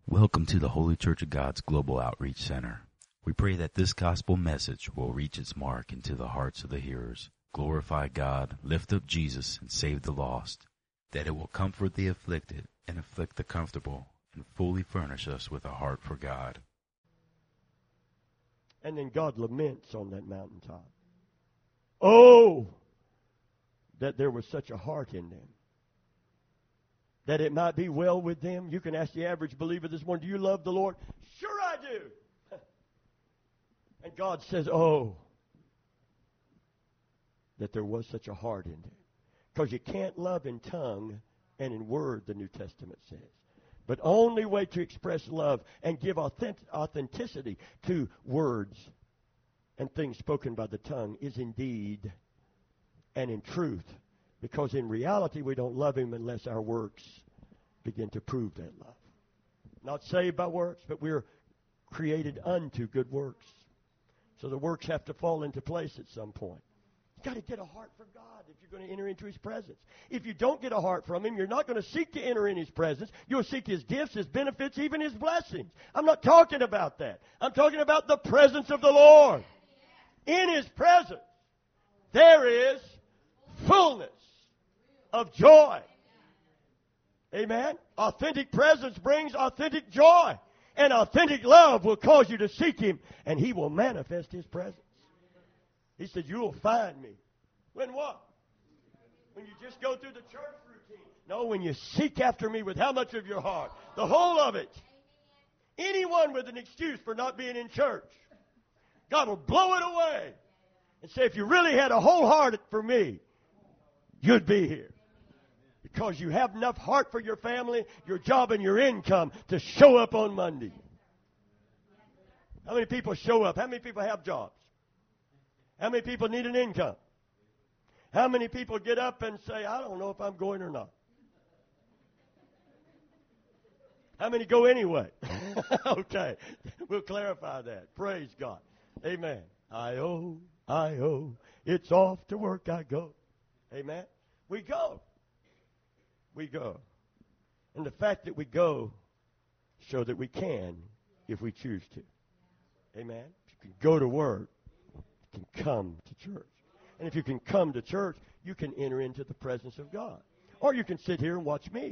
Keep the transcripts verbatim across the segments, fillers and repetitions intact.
Welcome to the Holy Church of God's Global Outreach Center. We pray that this gospel message will reach its mark into the hearts of the hearers, glorify God, lift up Jesus, and save the lost, that it will comfort the afflicted and afflict the comfortable, and fully furnish us with a heart for God. And then God laments on that mountaintop. Oh, that there was such a heart in them, that it might be well with them. You can ask the average believer this morning, do you love the Lord? Sure I do. And God says, oh, that there was such a heart in them. Because you can't love in tongue and in word, the New Testament says. But only way to express love and give authentic, authenticity to words and things spoken by the tongue is in deed and in truth. Because in reality, we don't love Him unless our works begin to prove that love. Not saved by works, but we're created unto good works. So the works have to fall into place at some point. You've got to get a heart for God if you're going to enter into His presence. If you don't get a heart from Him, you're not going to seek to enter in His presence. You'll seek His gifts, His benefits, even His blessings. I'm not talking about that. I'm talking about the presence of the Lord. In His presence, there is fullness of joy. Amen? Authentic presence brings authentic joy. And authentic love will cause you to seek Him, and He will manifest His presence. He said, you will find me. When what? When you just go through the church routine. No, when you seek after me with how much of your heart? The whole of it. Anyone with an excuse for not being in church, God will blow it away and say, if you really had a whole heart for me, you'd be here. Because you have enough heart for your family, your job, and your income to show up on Monday. How many people show up? How many people have jobs? How many people need an income? How many people get up and say, I don't know if I'm going or not? How many go anyway? Okay, we'll clarify that. Praise God. Amen. I-O, I-O, it's off to work I go. Amen. We go. We go. And the fact that we go shows that we can if we choose to. Amen. If you can go to work, you can come to church. And if you can come to church, you can enter into the presence of God. Or you can sit here and watch me.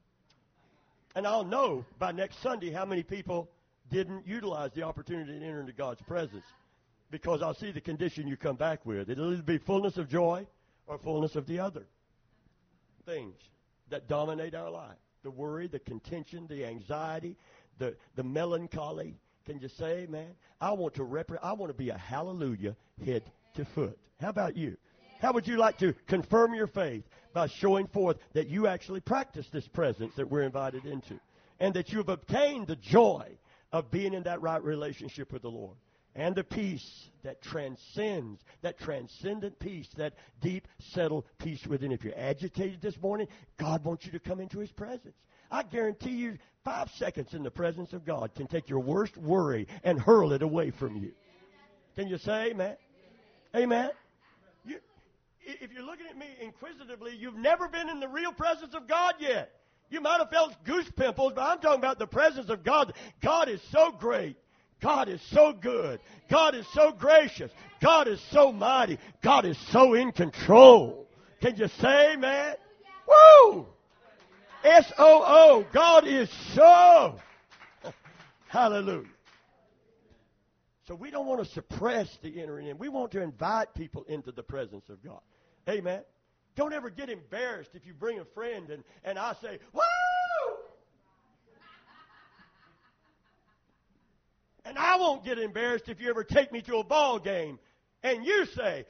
And I'll know by next Sunday how many people didn't utilize the opportunity to enter into God's presence. Because I'll see the condition you come back with. It'll either be fullness of joy or fullness of the other things that dominate our life. The worry, the contention, the anxiety, the, the melancholy. Can you say, man, I want to repre- I want to be a hallelujah head to foot. How about you? How would you like to confirm your faith by showing forth that you actually practice this presence that we're invited into, and that you've obtained the joy of being in that right relationship with the Lord? And the peace that transcends, that transcendent peace, that deep, settled peace within. If you're agitated this morning, God wants you to come into His presence. I guarantee you five seconds in the presence of God can take your worst worry and hurl it away from you. Can you say amen? Amen? You, if you're looking at me inquisitively, you've never been in the real presence of God yet. You might have felt goose pimples, but I'm talking about the presence of God. God is so great. God is so good. God is so gracious. God is so mighty. God is so in control. Can you say, man? Woo! S O O. God is so. Hallelujah. So we don't want to suppress the entering in. We want to invite people into the presence of God. Amen. Don't ever get embarrassed if you bring a friend and, and I say, woo! And I won't get embarrassed if you ever take me to a ball game and you say,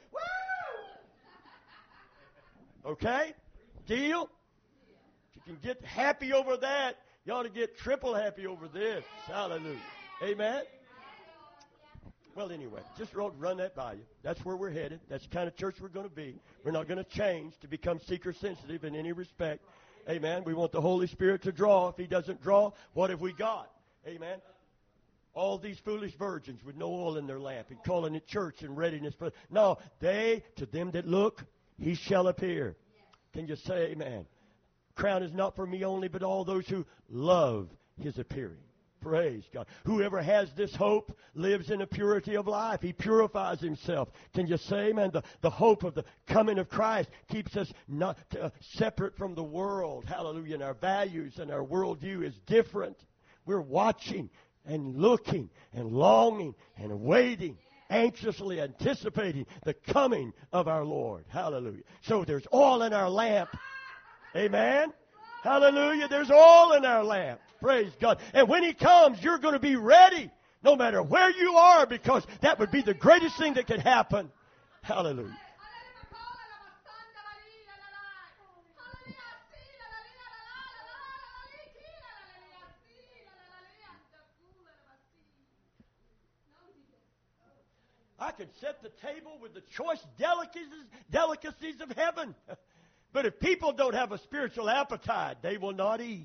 woo! Okay? Deal? If you can get happy over that, you ought to get triple happy over this. Hallelujah. Amen? Well, anyway, just run that by you. That's where we're headed. That's the kind of church we're going to be. We're not going to change to become seeker-sensitive in any respect. Amen? We want the Holy Spirit to draw. If He doesn't draw, what have we got? Amen? All these foolish virgins with no oil in their lamp and calling it church and readiness for. No, they, to them that look, He shall appear. Can you say amen? Crown is not for me only, but all those who love His appearing. Praise God. Whoever has this hope lives in a purity of life. He purifies himself. Can you say, amen? The, the hope of the coming of Christ keeps us not uh, separate from the world. Hallelujah. And our values and our worldview is different. We're watching and looking and longing and waiting, anxiously anticipating the coming of our Lord. Hallelujah. So there's oil in our lamp. Amen. Hallelujah. There's oil in our lamp. Praise God. And when He comes, you're going to be ready no matter where you are, because that would be the greatest thing that could happen. Hallelujah. I could set the table with the choice delicacies, delicacies of heaven. But if people don't have a spiritual appetite, they will not eat.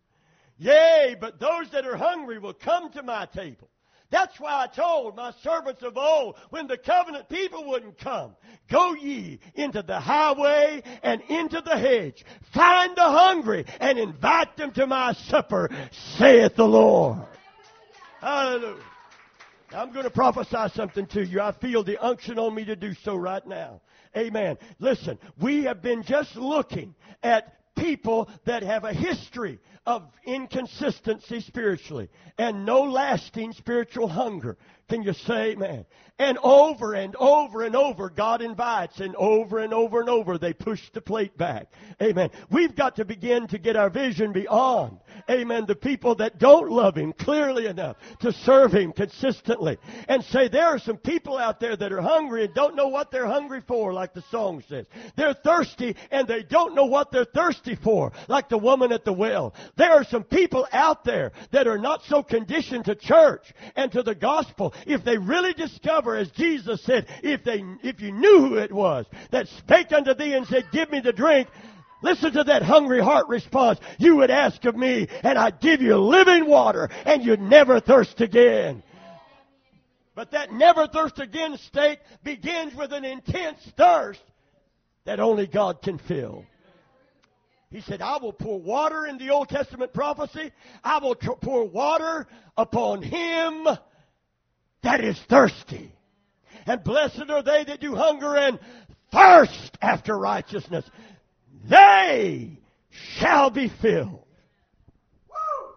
Yea, but those that are hungry will come to my table. That's why I told my servants of old, when the covenant people wouldn't come, go ye into the highway and into the hedge. Find the hungry and invite them to my supper, saith the Lord. Hallelujah. I'm going to prophesy something to you. I feel the unction on me to do so right now. Amen. Listen, we have been just looking at people that have a history of inconsistency spiritually and no lasting spiritual hunger. Can you say amen? And over and over and over, God invites, and over and over and over, they push the plate back. Amen. We've got to begin to get our vision beyond, amen, the people that don't love Him clearly enough to serve Him consistently. And say, there are some people out there that are hungry and don't know what they're hungry for, like the song says. They're thirsty and they don't know what they're thirsty for, like the woman at the well. There are some people out there that are not so conditioned to church and to the gospel. If they really discover, as Jesus said, if they, if you knew who it was that spake unto thee and said, give me the drink, listen to that hungry heart response. You would ask of me, and I'd give you living water, and you'd never thirst again. But that never thirst again state begins with an intense thirst that only God can fill. He said, I will pour water in the Old Testament prophecy. I will tr- pour water upon him that is thirsty. And blessed are they that do hunger and thirst after righteousness. They shall be filled. Woo!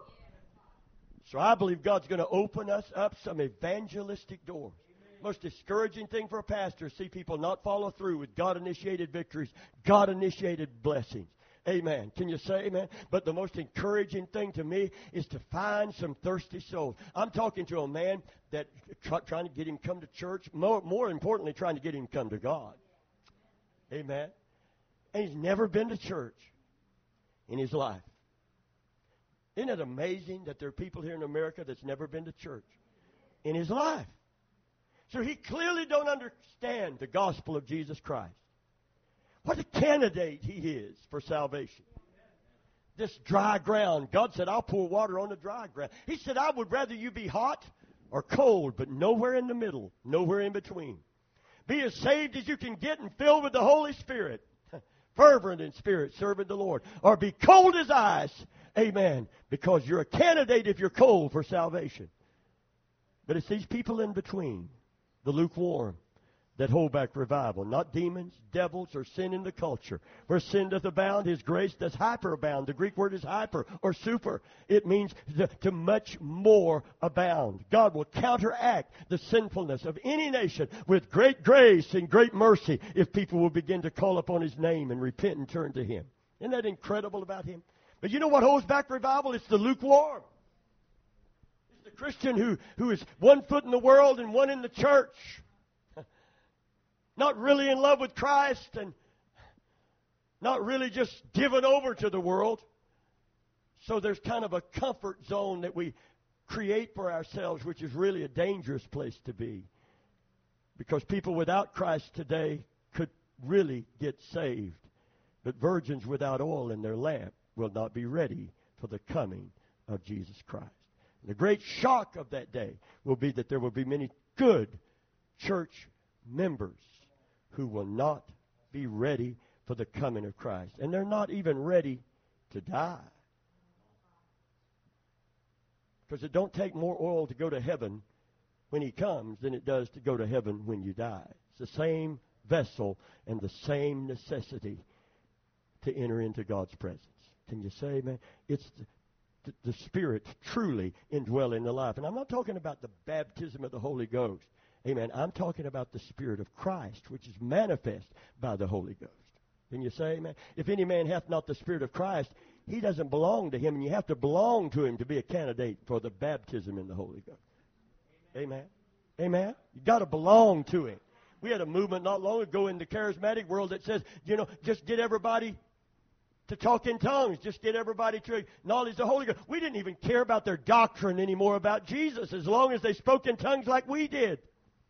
So I believe God's going to open us up some evangelistic doors. Most discouraging thing for a pastor is see people not follow through with God-initiated victories, God-initiated blessings. Amen. Can you say amen? But the most encouraging thing to me is to find some thirsty souls. I'm talking to a man that try, trying to get him come to church. More, more importantly, trying to get him come to God. Amen. And he's never been to church in his life. Isn't it amazing that there are people here in America that's never been to church in his life? So he clearly don't understand the gospel of Jesus Christ. What a candidate he is for salvation. This dry ground. God said, I'll pour water on the dry ground. He said, I would rather you be hot or cold, but nowhere in the middle, nowhere in between. Be as saved as you can get and filled with the Holy Spirit, fervent in spirit, serving the Lord. Or be cold as ice, amen, because you're a candidate if you're cold for salvation. But it's these people in between, the lukewarm, that hold back revival. Not demons, devils, or sin in the culture. Where sin doth abound, His grace does hyperabound. The Greek word is hyper or super. It means to, to much more abound. God will counteract the sinfulness of any nation with great grace and great mercy if people will begin to call upon His name and repent and turn to Him. Isn't that incredible about Him? But you know what holds back revival? It's the lukewarm. It's the Christian who, who is one foot in the world and one in the church. Not really in love with Christ and not really just given over to the world. So there's kind of a comfort zone that we create for ourselves, which is really a dangerous place to be. Because people without Christ today could really get saved. But virgins without oil in their lamp will not be ready for the coming of Jesus Christ. And the great shock of that day will be that there will be many good church members who will not be ready for the coming of Christ. And they're not even ready to die. Because it don't take more oil to go to heaven when he comes than it does to go to heaven when you die. It's the same vessel and the same necessity to enter into God's presence. Can you say, man? It's the, the, the Spirit truly indwelling the life. And I'm not talking about the baptism of the Holy Ghost. Amen. I'm talking about the Spirit of Christ, which is manifest by the Holy Ghost. Can you say, amen? If any man hath not the Spirit of Christ, he doesn't belong to him, and you have to belong to him to be a candidate for the baptism in the Holy Ghost. Amen. Amen. You got to belong to him. We had a movement not long ago in the charismatic world that says, you know, just get everybody to talk in tongues. Just get everybody to acknowledge the Holy Ghost. We didn't even care about their doctrine anymore about Jesus as long as they spoke in tongues like we did.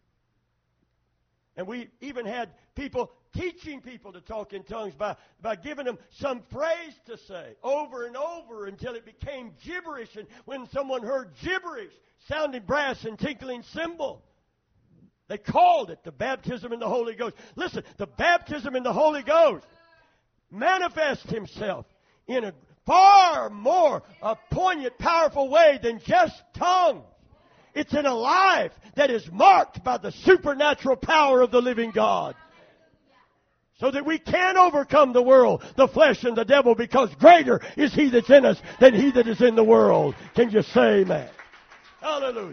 And we even had people teaching people to talk in tongues by, by giving them some phrase to say over and over until it became gibberish. And when someone heard gibberish, sounding brass and tinkling cymbal, they called it the baptism in the Holy Ghost. Listen, the baptism in the Holy Ghost manifests himself in a far more a poignant, powerful way than just tongues. It's in a life that is marked by the supernatural power of the living God. So that we can overcome the world, the flesh, and the devil, because greater is he that's in us than he that is in the world. Can you say amen? Hallelujah.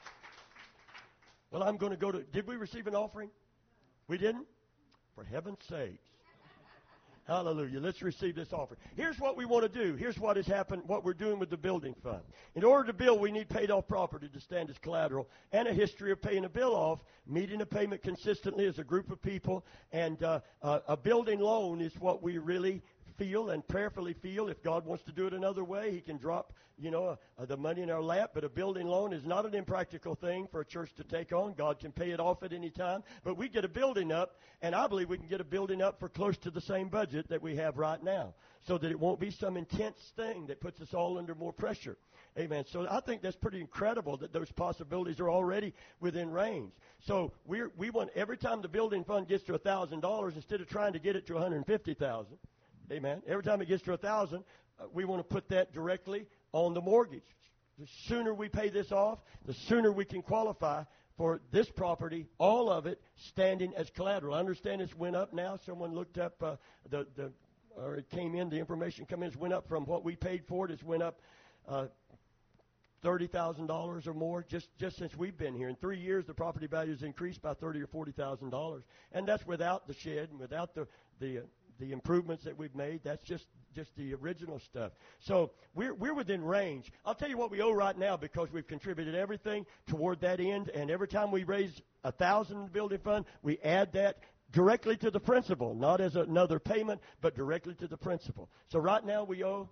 Well, I'm going to go to... Did we receive an offering? We didn't? For heaven's sakes. Hallelujah. Let's receive this offering. Here's what we want to do. Here's what has happened, what we're doing with the building fund. In order to build, we need paid off property to stand as collateral and a history of paying a bill off, meeting a payment consistently as a group of people. And uh, uh, a building loan is what we really feel and prayerfully feel. If God wants to do it another way, he can drop, you know, uh, the money in our lap. But a building loan is not an impractical thing for a church to take on. God can pay it off at any time. But we get a building up, and I believe we can get a building up for close to the same budget that we have right now, so that it won't be some intense thing that puts us all under more pressure. Amen. So I think that's pretty incredible that those possibilities are already within range. So we're, we want, every time the building fund gets to one thousand dollars, instead of trying to get it to one hundred fifty thousand dollars, amen. Every time it gets to a thousand, uh, we want to put that directly on the mortgage. The sooner we pay this off, the sooner we can qualify for this property, all of it standing as collateral. I understand it's went up now. Someone looked up uh, the the, or it came in. The information come in. It's went up from what we paid for it. It's went up uh, thirty thousand dollars or more just just since we've been here. In three years, the property value has increased by thirty or forty thousand dollars, and that's without the shed and without the the. Uh, the improvements that we've made. That's just, just the original stuff. So we're, we're within range. I'll tell you what we owe right now, because we've contributed everything toward that end. And every time we raise a thousand in the building fund, we add that directly to the principal, not as another payment, but directly to the principal. So right now we owe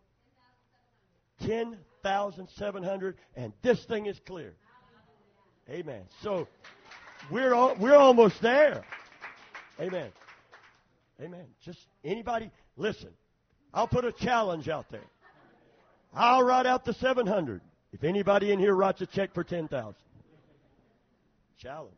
ten thousand seven hundred dollars, and this thing is clear. Amen. So we're all, we're almost there. Amen. Amen. Just anybody, listen, I'll put a challenge out there. I'll write out the seven hundred if anybody in here writes a check for ten thousand. Challenge.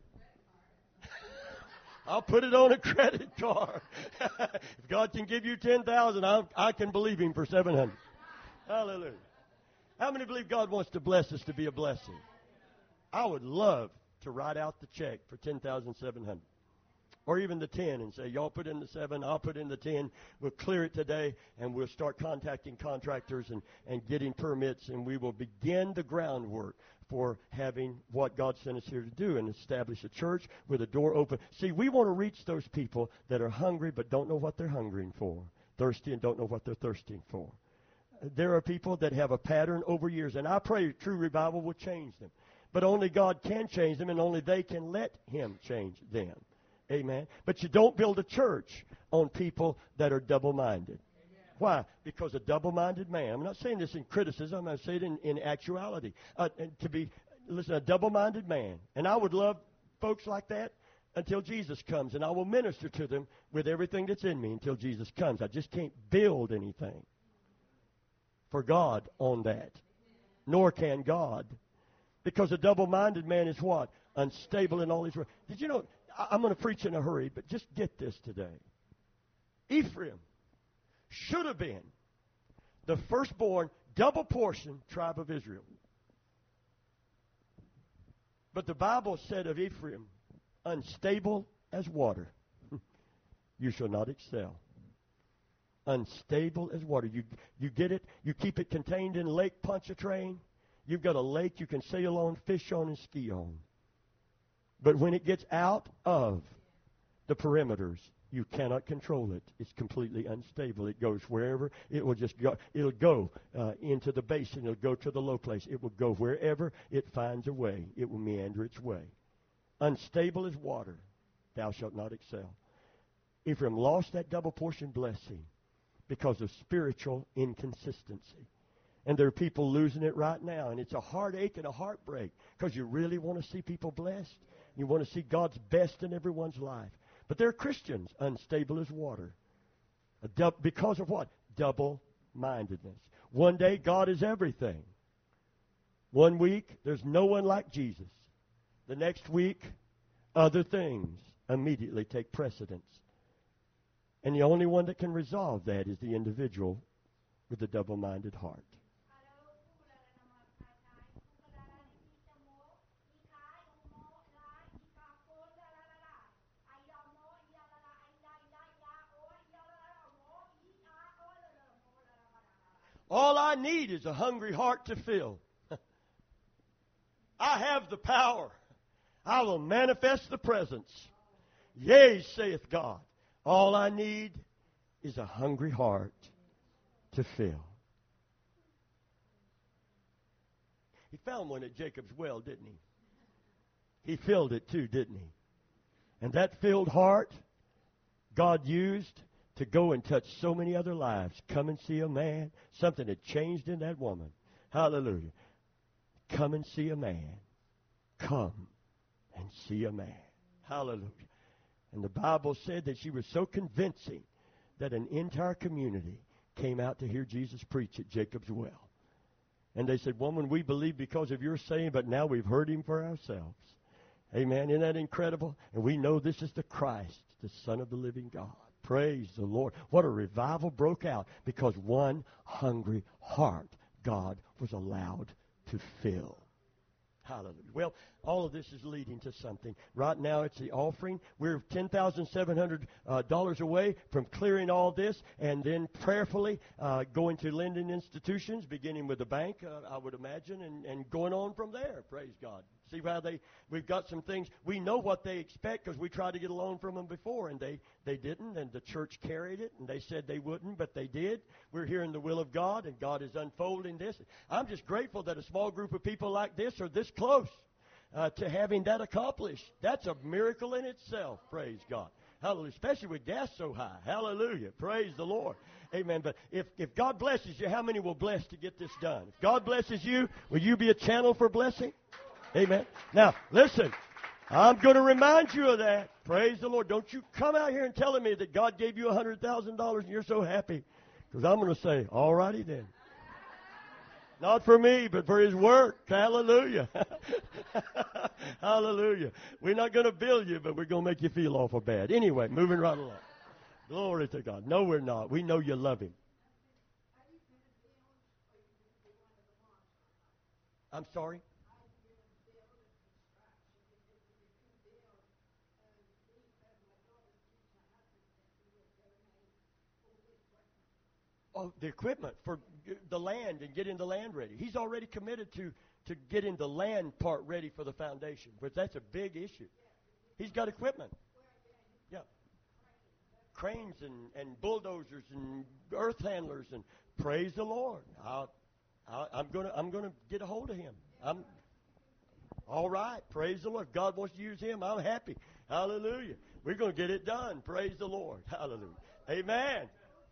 I'll put it on a credit card. If God can give you ten thousand, I I can believe him for seven hundred. Hallelujah. How many believe God wants to bless us to be a blessing? I would love to write out the check for ten thousand seven hundred. Or even the ten, and say, y'all put in the seven, I'll put in the ten. We'll clear it today, and we'll start contacting contractors and, and getting permits, and we will begin the groundwork for having what God sent us here to do and establish a church with a door open. See, we want to reach those people that are hungry but don't know what they're hungering for, thirsty and don't know what they're thirsting for. There are people that have a pattern over years, and I pray true revival will change them. But only God can change them, and only they can let him change them. Amen. But you don't build a church on people that are double-minded. Amen. Why? Because a double-minded man, I'm not saying this in criticism, I'm saying it in, in actuality. Uh, to be, listen, a double-minded man. And I would love folks like that until Jesus comes. And I will minister to them with everything that's in me until Jesus comes. I just can't build anything for God on that. Nor can God. Because a double-minded man is what? Unstable in all his ways. Did you know... I'm going to preach in a hurry, but just get this today. Ephraim should have been the firstborn, double portion tribe of Israel. But the Bible said of Ephraim, unstable as water, you shall not excel. Unstable as water. You, you get it? You keep it contained in Lake Pontchartrain. You've got a lake you can sail on, fish on, and ski on. But when it gets out of the perimeters, you cannot control it. It's completely unstable. It goes wherever. It will just go. It'll go uh, into the basin. It'll go to the low place. It will go wherever it finds a way. It will meander its way. Unstable as water, thou shalt not excel. Ephraim lost that double portion blessing because of spiritual inconsistency. And there are people losing it right now. And it's a heartache and a heartbreak because you really want to see people blessed. You want to see God's best in everyone's life. But they're Christians, unstable as water. A du- because of what? Double-mindedness. One day, God is everything. One week, there's no one like Jesus. The next week, other things immediately take precedence. And the only one that can resolve that is the individual with the double-minded heart. All I need is a hungry heart to fill. I have the power. I will manifest the presence. Yea, saith God. All I need is a hungry heart to fill. He found one at Jacob's well, didn't he? He filled it too, didn't he? And that filled heart, God used to go and touch so many other lives. Come and see a man. Something had changed in that woman. Hallelujah. Come and see a man. Come and see a man. Hallelujah. And the Bible said that she was so convincing that an entire community came out to hear Jesus preach at Jacob's well. And they said, woman, we believe because of your saying, but now we've heard him for ourselves. Amen. Isn't that incredible? And we know this is the Christ, the Son of the living God. Praise the Lord. What a revival broke out because one hungry heart God was allowed to fill. Hallelujah. Well, all of this is leading to something. Right now, it's the offering. We're ten thousand seven hundred dollars uh, away from clearing all this and then prayerfully uh, going to lending institutions, beginning with the bank, uh, I would imagine, and, and going on from there. Praise God. See how they, we've got some things. We know what they expect because we tried to get a loan from them before, and they, they didn't, and the church carried it, and they said they wouldn't, but they did. We're hearing the will of God, and God is unfolding this. I'm just grateful that a small group of people like this are this close uh, to having that accomplished. That's a miracle in itself, praise God. Hallelujah, especially with gas so high. Hallelujah, praise the Lord. Amen. But if, if God blesses you, how many will bless to get this done? If God blesses you, will you be a channel for blessing? Amen. Now, listen, I'm going to remind you of that. Praise the Lord. Don't you come out here and telling me that God gave you one hundred thousand dollars and you're so happy. Because I'm going to say, all righty then. Not for me, but for His work. Hallelujah. Hallelujah. We're not going to bill you, but we're going to make you feel awful bad. Anyway, moving right along. Glory to God. No, we're not. We know you love Him. I'm sorry? Oh, the equipment for the land and getting the land ready. He's already committed to, to getting the land part ready for the foundation, but that's a big issue. He's got equipment. Yeah. Cranes and, and bulldozers and earth handlers, and praise the Lord. I'll, I'll, I'm going to I'm gonna get a hold of him. I'm all right. Praise the Lord. If God wants to use him, I'm happy. Hallelujah. We're going to get it done. Praise the Lord. Hallelujah. Amen.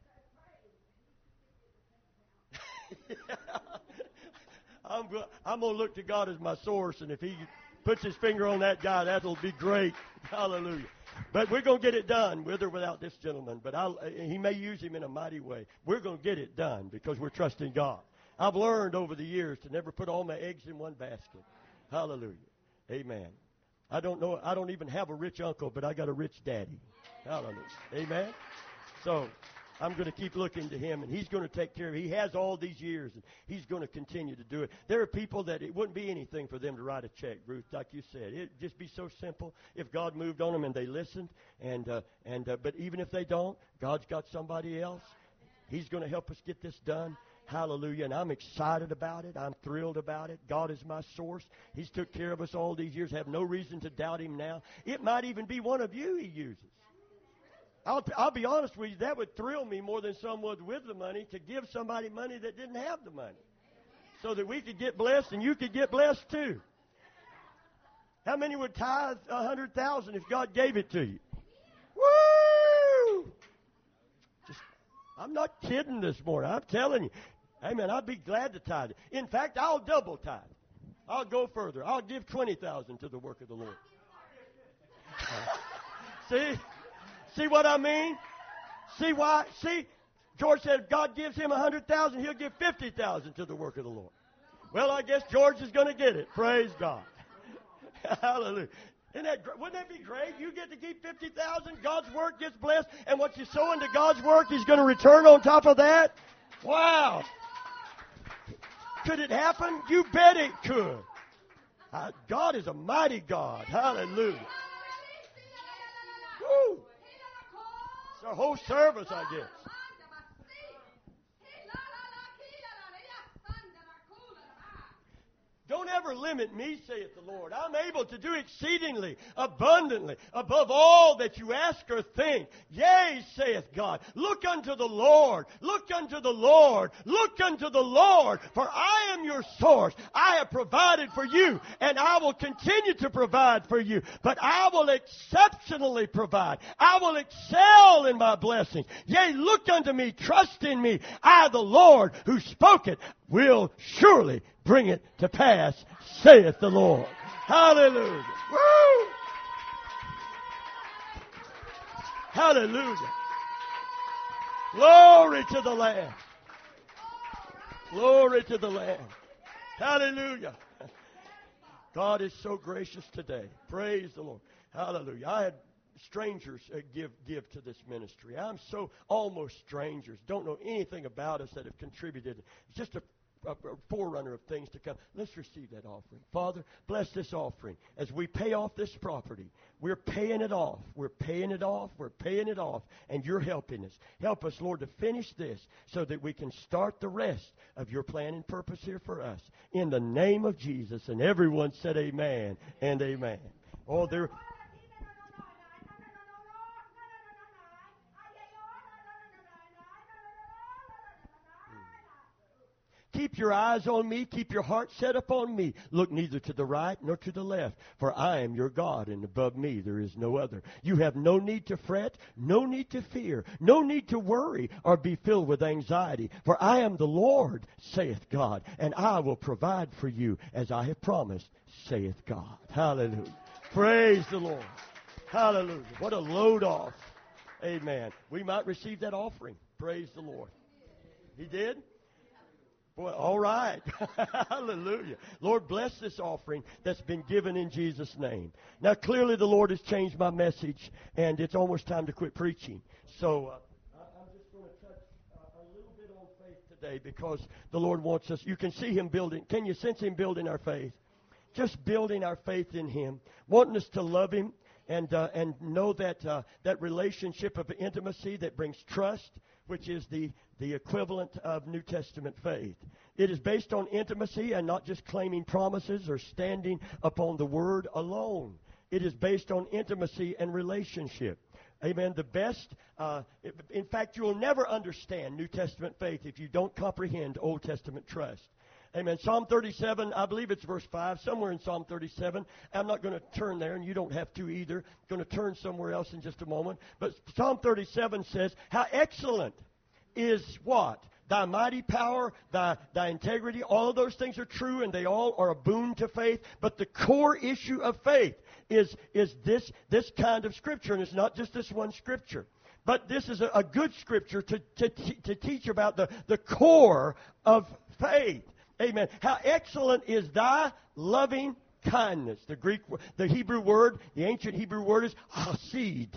I'm, go- I'm going to look to God as my source, and if He puts His finger on that guy, that'll be great. Hallelujah. But we're going to get it done, with or without this gentleman. But I'll, He may use him in a mighty way. We're going to get it done because we're trusting God. I've learned over the years to never put all my eggs in one basket. Hallelujah. Amen. I don't know. I don't even have a rich uncle, but I got a rich daddy. Hallelujah. Amen. So I'm going to keep looking to Him, and He's going to take care of it. He has all these years, and He's going to continue to do it. There are people that it wouldn't be anything for them to write a check, Ruth, like you said. It'd just be so simple if God moved on them and they listened. And uh, and uh, but even if they don't, God's got somebody else. He's going to help us get this done. Hallelujah. And I'm excited about it. I'm thrilled about it. God is my source. He's took care of us all these years. Have no reason to doubt Him now. It might even be one of you He uses. I'll, I'll be honest with you, that would thrill me more than someone with the money to give somebody money that didn't have the money. So that we could get blessed and you could get blessed too. How many would tithe a hundred thousand if God gave it to you? Woo! Just, I'm not kidding this morning. I'm telling you. Amen. I'd be glad to tithe. In fact, I'll double tithe. I'll go further. I'll give twenty thousand to the work of the Lord. See? See what I mean? See why? See, George said if God gives him a hundred thousand, he'll give fifty thousand to the work of the Lord. Well, I guess George is going to get it. Praise God. Hallelujah. Isn't that, wouldn't that be great? You get to keep fifty thousand. God's work gets blessed, and what you sow into God's work, He's going to return on top of that. Wow. Could it happen? You bet it could. Uh, God is a mighty God. Hallelujah. Woo. It's our whole service, I guess. Don't ever limit me, saith the Lord. I'm able to do exceedingly, abundantly, above all that you ask or think. Yea, saith God. Look unto the Lord. Look unto the Lord. Look unto the Lord. For I am your source. I have provided for you, and I will continue to provide for you. But I will exceptionally provide. I will excel in my blessings. Yea, look unto me. Trust in me. I, the Lord, who spoke it, will surely bring it to pass, saith the Lord. Hallelujah. Woo! Hallelujah. Glory to the Lamb. Glory to the Lamb. Hallelujah. God is so gracious today. Praise the Lord. Hallelujah. I had strangers uh, give give to this ministry. I'm so almost strangers. Don't know anything about us that have contributed. It's just a A forerunner of things to come. Let's receive that offering. Father, bless this offering. As we pay off this property, we're paying it off. We're paying it off. We're paying it off. And you're helping us. Help us, Lord, to finish this so that we can start the rest of your plan and purpose here for us. In the name of Jesus. And everyone said amen and amen. Oh, there... Keep your eyes on me. Keep your heart set upon me. Look neither to the right nor to the left. For I am your God, and above me there is no other. You have no need to fret, no need to fear, no need to worry or be filled with anxiety. For I am the Lord, saith God, and I will provide for you as I have promised, saith God. Hallelujah. Praise the Lord. Hallelujah. What a load off. Amen. We might receive that offering. Praise the Lord. He did? Boy, all right. Hallelujah. Lord, bless this offering that's been given in Jesus' name. Now, clearly the Lord has changed my message, and it's almost time to quit preaching. So uh, I'm just going to touch uh, a little bit on faith today because the Lord wants us. You can see Him building. Can you sense Him building our faith? Just building our faith in Him, wanting us to love Him and uh, and know that uh, that relationship of intimacy that brings trust, which is the, the equivalent of New Testament faith. It is based on intimacy and not just claiming promises or standing upon the Word alone. It is based on intimacy and relationship. Amen. The best, uh, in fact, you will never understand New Testament faith if you don't comprehend Old Testament trust. Amen. Psalm thirty-seven, I believe it's verse five, somewhere in Psalm thirty-seven. I'm not going to turn there, and you don't have to either. I'm going to turn somewhere else in just a moment. But Psalm thirty-seven says, how excellent is what? Thy mighty power, thy, thy integrity. All of those things are true, and they all are a boon to faith. But the core issue of faith is, is this, this kind of Scripture, and it's not just this one Scripture. But this is a, a good Scripture to, to, to teach about the, the core of faith. Amen. How excellent is thy loving kindness. The Greek, the Hebrew word, the ancient Hebrew word is hasid.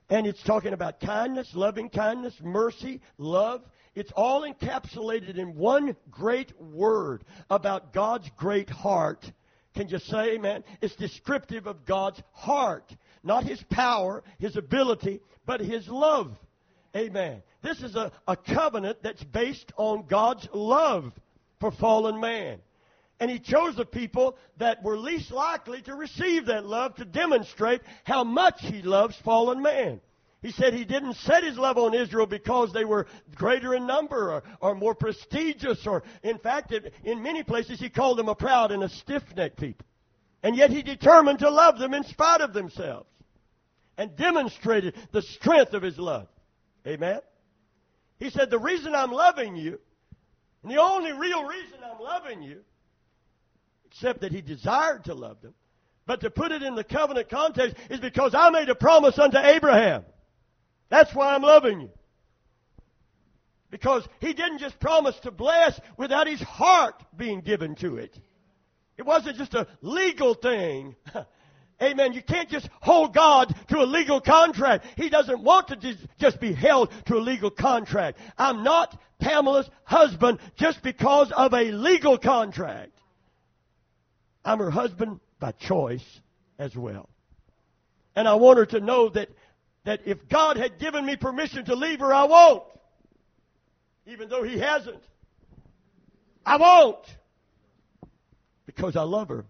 And it's talking about kindness, loving kindness, mercy, love. It's all encapsulated in one great word about God's great heart. Can you say amen? It's descriptive of God's heart. Not His power, His ability, but His love. Amen. This is a, a covenant that's based on God's love for fallen man. And He chose the people that were least likely to receive that love to demonstrate how much He loves fallen man. He said He didn't set His love on Israel because they were greater in number or, or more prestigious. Or, in fact, it, in many places He called them a proud and a stiff-necked people. And yet He determined to love them in spite of themselves and demonstrated the strength of His love. Amen? He said, the reason I'm loving you, and the only real reason I'm loving you, except that He desired to love them, but to put it in the covenant context, is because I made a promise unto Abraham. That's why I'm loving you. Because He didn't just promise to bless without His heart being given to it. It wasn't just a legal thing. Amen. You can't just hold God to a legal contract. He doesn't want to just be held to a legal contract. I'm not Pamela's husband just because of a legal contract. I'm her husband by choice as well. And I want her to know that, that if God had given me permission to leave her, I won't. Even though He hasn't. I won't. Because I love her.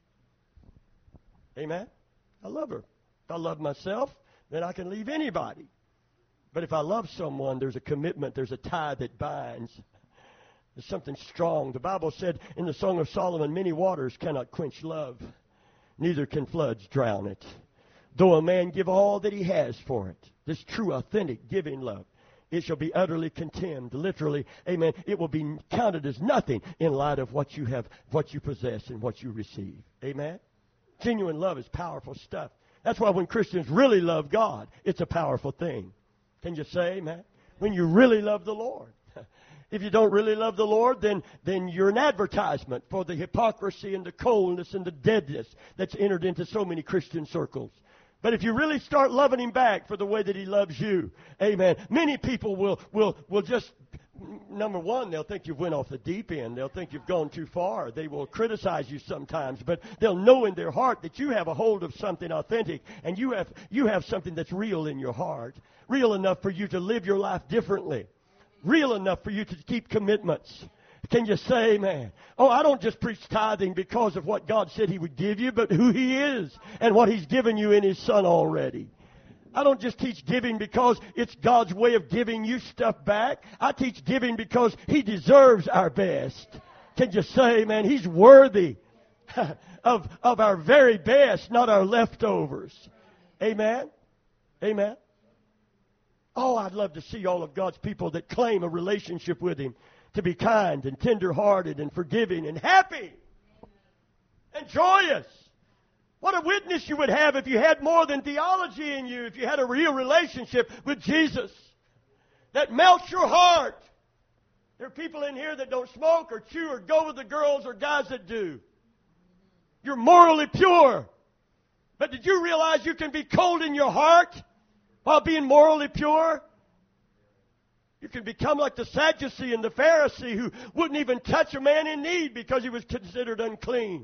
Amen? I love her. If I love myself, then I can leave anybody. But if I love someone, there's a commitment, there's a tie that binds. There's something strong. The Bible said in the Song of Solomon, many waters cannot quench love, neither can floods drown it. Though a man give all that he has for it, this true, authentic, giving love, it shall be utterly contemned. Literally, amen, it will be counted as nothing in light of what you have, what you possess, and what you receive. Amen? Genuine love is powerful stuff. That's why when Christians really love God, it's a powerful thing. Can you say amen? When you really love the Lord. If you don't really love the Lord, then, then you're an advertisement for the hypocrisy and the coldness and the deadness that's entered into so many Christian circles. But if you really start loving Him back for the way that He loves you, amen, many people will, will, will just, number one, they'll think you've went off the deep end. They'll think you've gone too far. They will criticize you sometimes, but they'll know in their heart that you have a hold of something authentic, and you have, you have something that's real in your heart, real enough for you to live your life differently, real enough for you to keep commitments. Can you say amen? Oh, I don't just preach tithing because of what God said He would give you, but who He is and what He's given you in His Son already. I don't just teach giving because it's God's way of giving you stuff back. I teach giving because He deserves our best. Can you say amen? He's worthy of, of our very best, not our leftovers. Amen? Amen? Oh, I'd love to see all of God's people that claim a relationship with Him to be kind and tender-hearted and forgiving and happy and joyous. What a witness you would have if you had more than theology in you, if you had a real relationship with Jesus that melts your heart. There are people in here that don't smoke or chew or go with the girls or guys that do. You're morally pure. But did you realize you can be cold in your heart while being morally pure? You can become like the Sadducee and the Pharisee who wouldn't even touch a man in need because he was considered unclean.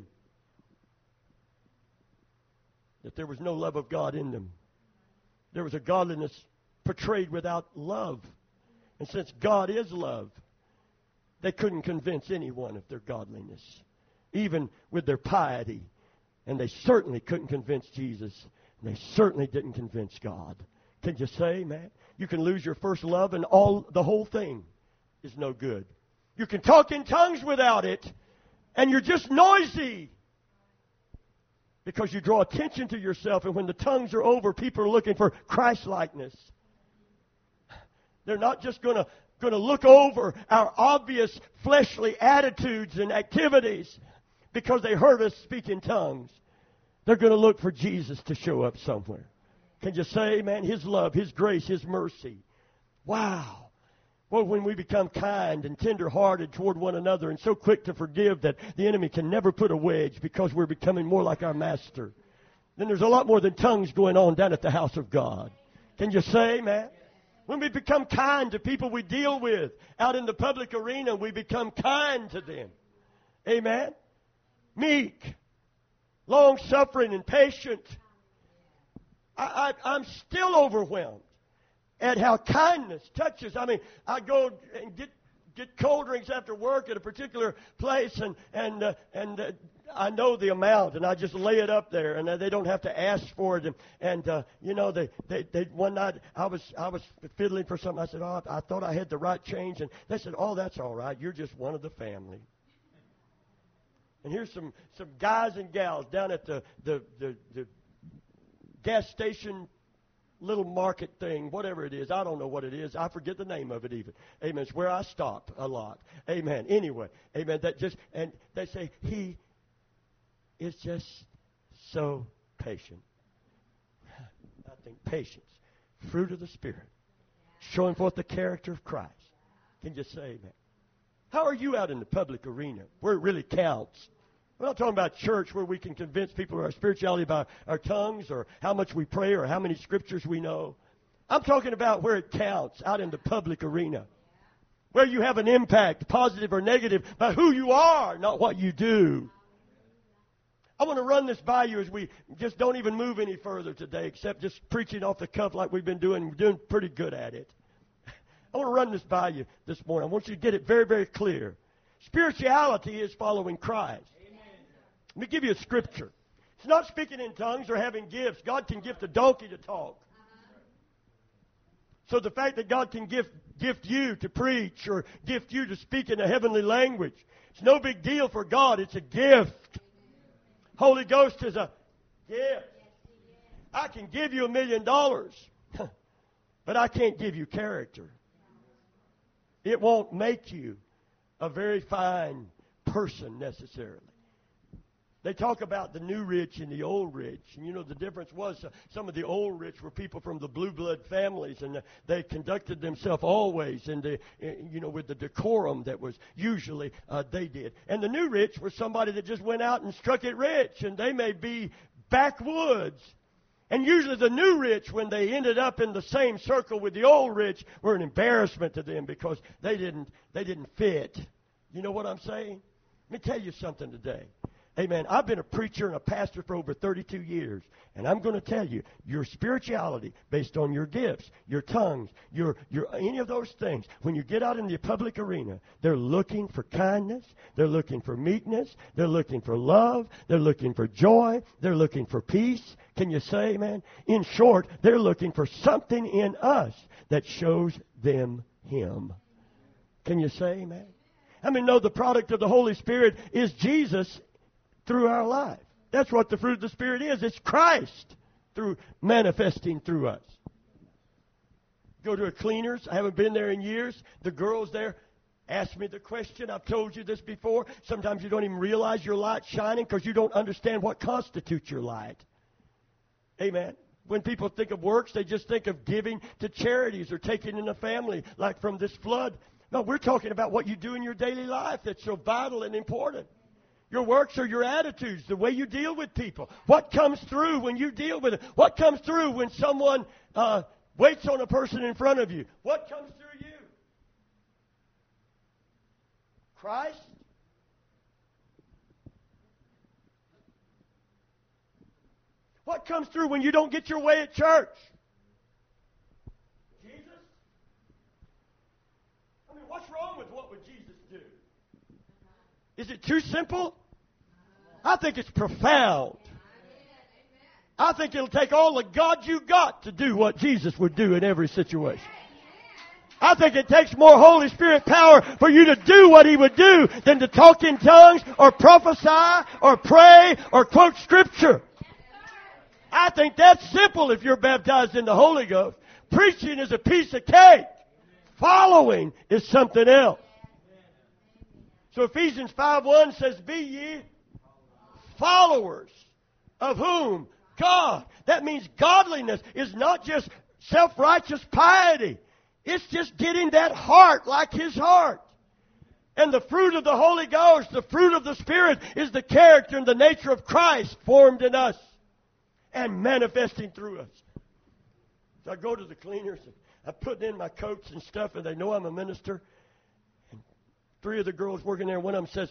That there was no love of God in them. There was a godliness portrayed without love. And since God is love, they couldn't convince anyone of their godliness, even with their piety. And they certainly couldn't convince Jesus. And they certainly didn't convince God. Can you say, man? You can lose your first love and all the whole thing is no good. You can talk in tongues without it, and you're just noisy. Because you draw attention to yourself, and when the tongues are over, people are looking for Christ-likeness. They're not just going to going to look over our obvious fleshly attitudes and activities because they heard us speak in tongues. They're going to look for Jesus to show up somewhere. Can you say, man, His love, His grace, His mercy. Wow. Well, when we become kind and tender-hearted toward one another and so quick to forgive that the enemy can never put a wedge because we're becoming more like our Master, then there's a lot more than tongues going on down at the house of God. Can you say amen? When we become kind to people we deal with out in the public arena, we become kind to them. Amen? Meek, long-suffering, and patient. I, I, I'm still overwhelmed at how kindness touches. I mean, I go and get get cold drinks after work at a particular place, and and uh, and uh, I know the amount, and I just lay it up there, and uh, they don't have to ask for it. And, and uh, you know, they, they they one night I was I was fiddling for something. I said, oh, I thought I had the right change, and they said, oh, that's all right. You're just one of the family. And here's some some guys and gals down at the the the, the gas station. Little market thing, whatever it is. I don't know what it is. I forget the name of it even. Amen. It's where I stop a lot. Amen. Anyway, amen. That just, and they say, he is just so patient. I think patience, fruit of the Spirit, showing forth the character of Christ. Can you say amen? How are you out in the public arena where it really counts? We're not talking about church where we can convince people of our spirituality by our tongues or how much we pray or how many scriptures we know. I'm talking about where it counts, out in the public arena, where you have an impact, positive or negative, by who you are, not what you do. I want to run this by you as we just don't even move any further today, except just preaching off the cuff like we've been doing. We're doing pretty good at it. I want to run this by you this morning. I want you to get it very, very clear. Spirituality is following Christ. Let me give you a scripture. It's not speaking in tongues or having gifts. God can gift a donkey to talk. So the fact that God can gift, gift you to preach or gift you to speak in a heavenly language, it's no big deal for God. It's a gift. Holy Ghost is a gift. I can give you a million dollars, but I can't give you character. It won't make you a very fine person necessarily. They talk about the new rich and the old rich. And you know, the difference was uh, some of the old rich were people from the blue blood families, and uh, they conducted themselves always in the, uh, you know, with the decorum that was usually uh, they did. And the new rich were somebody that just went out and struck it rich, and they may be backwoods. And usually the new rich, when they ended up in the same circle with the old rich, were an embarrassment to them because they didn't, they didn't fit. You know what I'm saying? Let me tell you something today. Amen. I've been a preacher and a pastor for over thirty-two years. And I'm going to tell you, your spirituality, based on your gifts, your tongues, your, your any of those things, when you get out in the public arena, they're looking for kindness. They're looking for meekness. They're looking for love. They're looking for joy. They're looking for peace. Can you say amen? In short, they're looking for something in us that shows them Him. Can you say amen? I mean, no, the product of the Holy Spirit is Jesus through our life. That's what the fruit of the Spirit is. It's Christ through manifesting through us. Go to a cleaner's. I haven't been there in years. The girls there ask me the question. I've told you this before. Sometimes you don't even realize your light's shining because you don't understand what constitutes your light. Amen. When people think of works, they just think of giving to charities or taking in a family, like from this flood. No, we're talking about what you do in your daily life that's so vital and important. Your works are your attitudes, the way you deal with people. What comes through when you deal with it? What comes through when someone uh, waits on a person in front of you? What comes through you? Christ? What comes through when you don't get your way at church? Jesus? I mean, what's wrong with what would Jesus do? Is it too simple? I think it's profound. I think it'll take all the God you got to do what Jesus would do in every situation. I think it takes more Holy Spirit power for you to do what He would do than to talk in tongues or prophesy or pray or quote Scripture. I think that's simple if you're baptized in the Holy Ghost. Preaching is a piece of cake. Following is something else. So Ephesians five one says, be ye followers of whom? God. That means godliness is not just self-righteous piety. It's just getting that heart like His heart. And the fruit of the Holy Ghost, the fruit of the Spirit, is the character and the nature of Christ formed in us and manifesting through us. So I go to the cleaners, and I'm putting in my coats and stuff, and they know I'm a minister. And three of the girls working there, one of them says,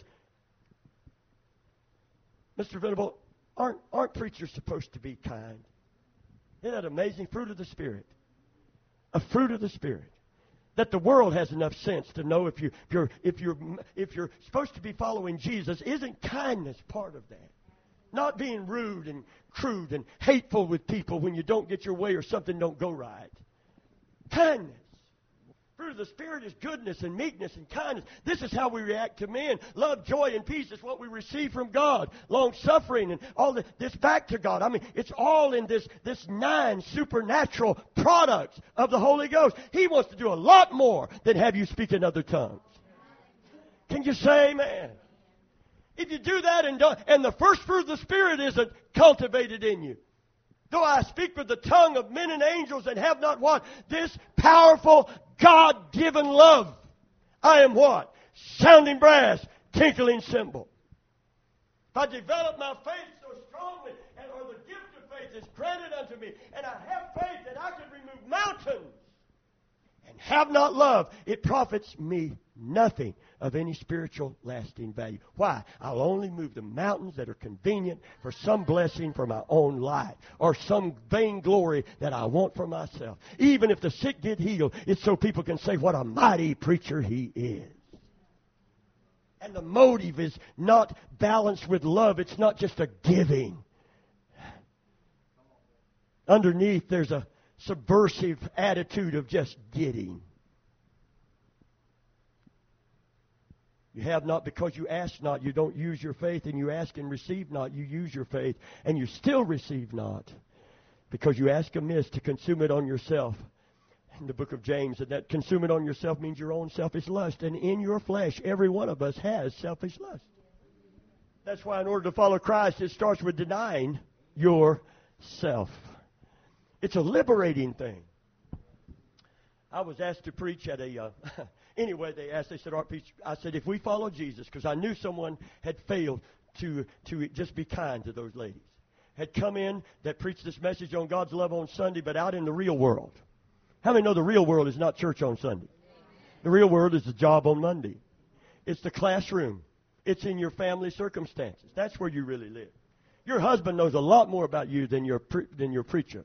Mister Venable, aren't, aren't preachers supposed to be kind? Isn't that amazing? Fruit of the Spirit. A fruit of the Spirit. That the world has enough sense to know if, you, if, you're, if, you're, if you're supposed to be following Jesus, isn't kindness part of that? Not being rude and crude and hateful with people when you don't get your way or something don't go right. Kindness. Fruit of the Spirit is goodness and meekness and kindness. This is how we react to men. Love, joy, and peace is what we receive from God. Long-suffering and all the, this back to God. I mean, it's all in this, this nine supernatural products of the Holy Ghost. He wants to do a lot more than have you speak in other tongues. Can you say amen? If you do that and, don't, and the first fruit of the Spirit isn't cultivated in you, though I speak with the tongue of men and angels and have not what? This powerful, God-given love. I am what? Sounding brass, tinkling cymbal. If I develop my faith so strongly, and or the gift of faith is granted unto me, and I have faith that I can remove mountains, and have not love, it profits me nothing of any spiritual lasting value. Why? I'll only move the mountains that are convenient for some blessing for my own life or some vainglory that I want for myself. Even if the sick get healed, it's so people can say what a mighty preacher he is. And the motive is not balanced with love. It's not just a giving. Underneath, there's a subversive attitude of just getting. You have not because you ask not. You don't use your faith, and you ask and receive not. You use your faith, and you still receive not because you ask amiss to consume it on yourself. In the book of James, and that consume it on yourself means your own selfish lust. And in your flesh, every one of us has selfish lust. That's why in order to follow Christ, it starts with denying yourself. It's a liberating thing. I was asked to preach at a... Uh, Anyway, they asked, they said, Art Preach, I said, if we follow Jesus, because I knew someone had failed to, to just be kind to those ladies, had come in that preached this message on God's love on Sunday, but out in the real world. How many know the real world is not church on Sunday? The real world is the job on Monday. It's the classroom. It's in your family circumstances. That's where you really live. Your husband knows a lot more about you than your, pre- than your preacher.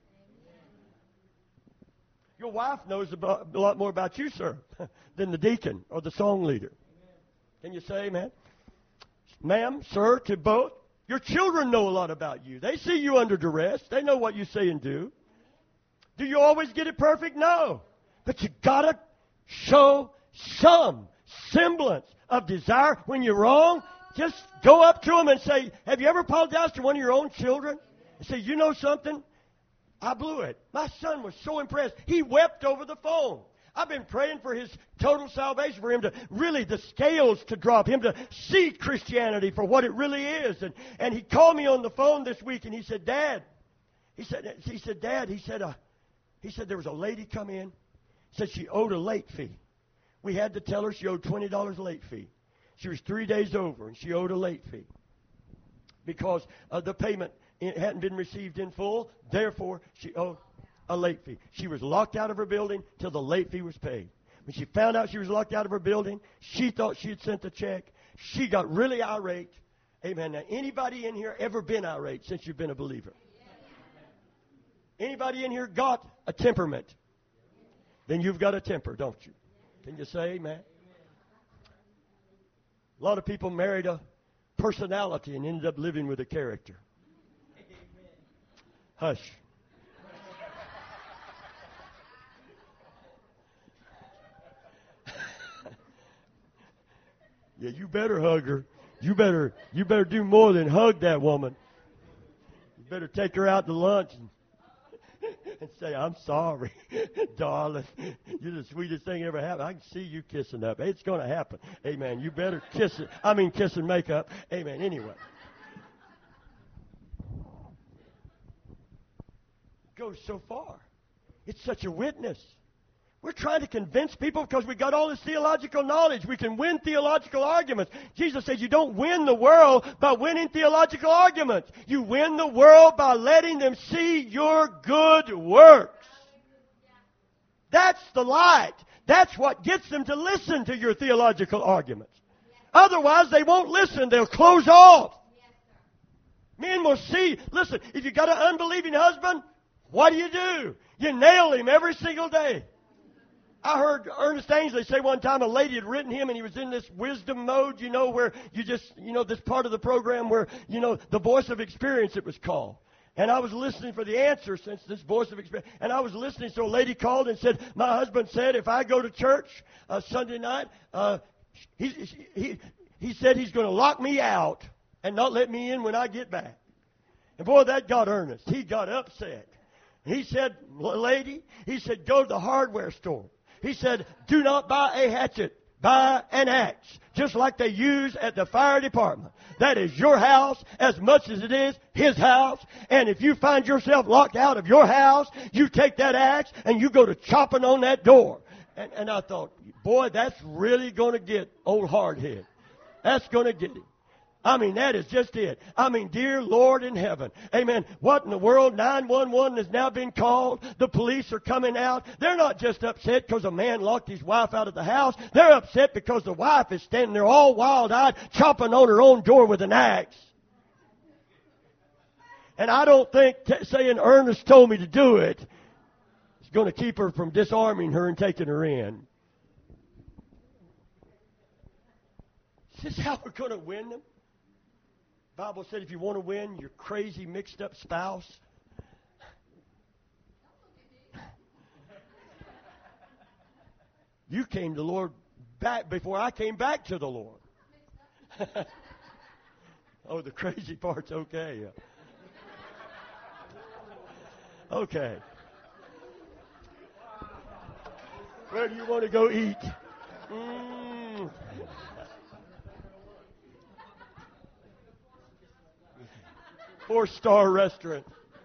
Your wife knows about, a lot more about you, sir, than the deacon or the song leader. Can you say amen? Ma'am, sir, to both. Your children know a lot about you. They see you under duress. They know what you say and do. Do you always get it perfect? No. But you got to show some semblance of desire. When you're wrong, just go up to them and say, have you ever apologized to one of your own children? And say, you know something? I blew it. My son was so impressed. He wept over the phone. I've been praying for his total salvation, for him to really, the scales to drop, him to see Christianity for what it really is. And, and he called me on the phone this week, and he said, Dad, he said, he said, Dad, he said, uh, he said there was a lady come in, said she owed a late fee. We had to tell her she owed twenty dollars late fee. She was three days over, and she owed a late fee because of the payment. It hadn't been received in full, therefore she owed a late fee. She was locked out of her building till the late fee was paid. When she found out she was locked out of her building, she thought she had sent the check. She got really irate. Amen. Now, anybody in here ever been irate since you've been a believer? Anybody in here got a temperament? Then you've got a temper, don't you? Can you say amen? A lot of people married a personality and ended up living with a character. Hush. Yeah, you better hug her. You better, you better do more than hug that woman. You better take her out to lunch and, and say, I'm sorry, darling. You're the sweetest thing ever happened. I can see you kissing up. It's going to happen. Amen. You better kiss it. I mean, kiss and make up. Amen. Anyway. Goes so far. It's such a witness. We're trying to convince people because we got all this theological knowledge. We can win theological arguments. Jesus says you don't win the world by winning theological arguments. You win the world by letting them see your good works. That's the light. That's what gets them to listen to your theological arguments. Otherwise, they won't listen. They'll close off. Men will see. Listen, if you got an unbelieving husband, what do you do? You nail him every single day. I heard Ernest Ainsley say one time a lady had written him and he was in this wisdom mode, you know, where you just, you know, this part of the program where, you know, the voice of experience it was called. And I was listening for the answer since this voice of experience. And I was listening, so a lady called and said, my husband said if I go to church uh, Sunday night, uh, he, he, he said he's going to lock me out and not let me in when I get back. And boy, that got Ernest. He got upset. He said, lady, he said, go to the hardware store. He said, do not buy a hatchet. Buy an axe. Just like they use at the fire department. That is your house as much as it is his house. And if you find yourself locked out of your house, you take that axe and you go to chopping on that door. And, and I thought, boy, that's really going to get old Hardhead. That's going to get him. I mean, that is just it. I mean, dear Lord in heaven. Amen. What in the world? nine one one has now been called. The police are coming out. They're not just upset because a man locked his wife out of the house. They're upset because the wife is standing there all wild-eyed, chopping on her own door with an axe. And I don't think t- saying Ernest told me to do it is going to keep her from disarming her and taking her in. Is this how we're going to win them? The Bible said if you want to win your crazy, mixed-up spouse, you came to the Lord back before I came back to the Lord. Oh, the crazy part's okay. Okay. Where do you want to go eat? Mm. Four-star restaurant.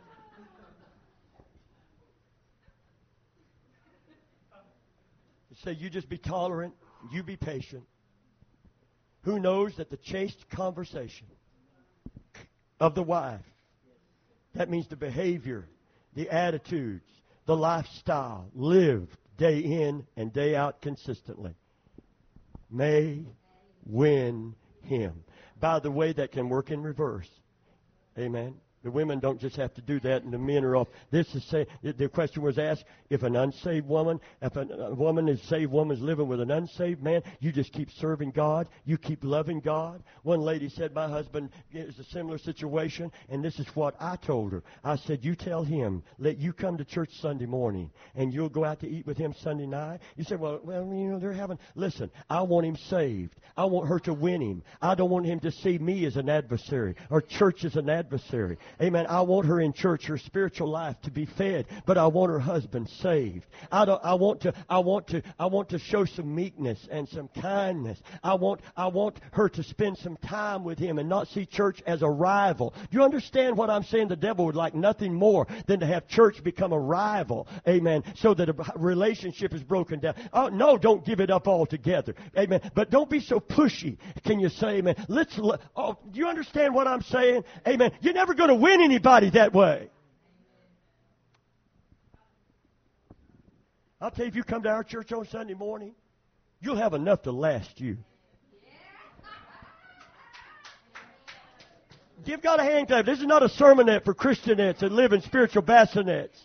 Say, you just be tolerant. You be patient. Who knows that the chaste conversation of the wife, that means the behavior, the attitudes, the lifestyle, lived day in and day out consistently, may win him. By the way, that can work in reverse. Amen. The women don't just have to do that, and the men are off. This is say the question was asked: if an unsaved woman, if a, a woman is saved, woman is living with an unsaved man, you just keep serving God, you keep loving God. One lady said, "My husband is a similar situation, and this is what I told her. I said, you tell him, let you come to church Sunday morning, and you'll go out to eat with him Sunday night." You say, "Well, well, you know, they're having." Listen, I want him saved. I want her to win him. I don't want him to see me as an adversary or church as an adversary. Amen. I want her in church, her spiritual life to be fed, but I want her husband saved. I don't. I want to. I want to. I want to show some meekness and some kindness. I want. I want her to spend some time with him and not see church as a rival. Do you understand what I'm saying? The devil would like nothing more than to have church become a rival. Amen. So that a relationship is broken down. Oh no! Don't give it up altogether. Amen. But don't be so pushy. Can you say, amen? Let's. Oh, do you understand what I'm saying? Amen. You're never going to win anybody that way. I'll tell you, if you come to our church on Sunday morning, you'll have enough to last you. Give God a hand clap. This is not a sermonette for Christianettes that live in spiritual bassinets.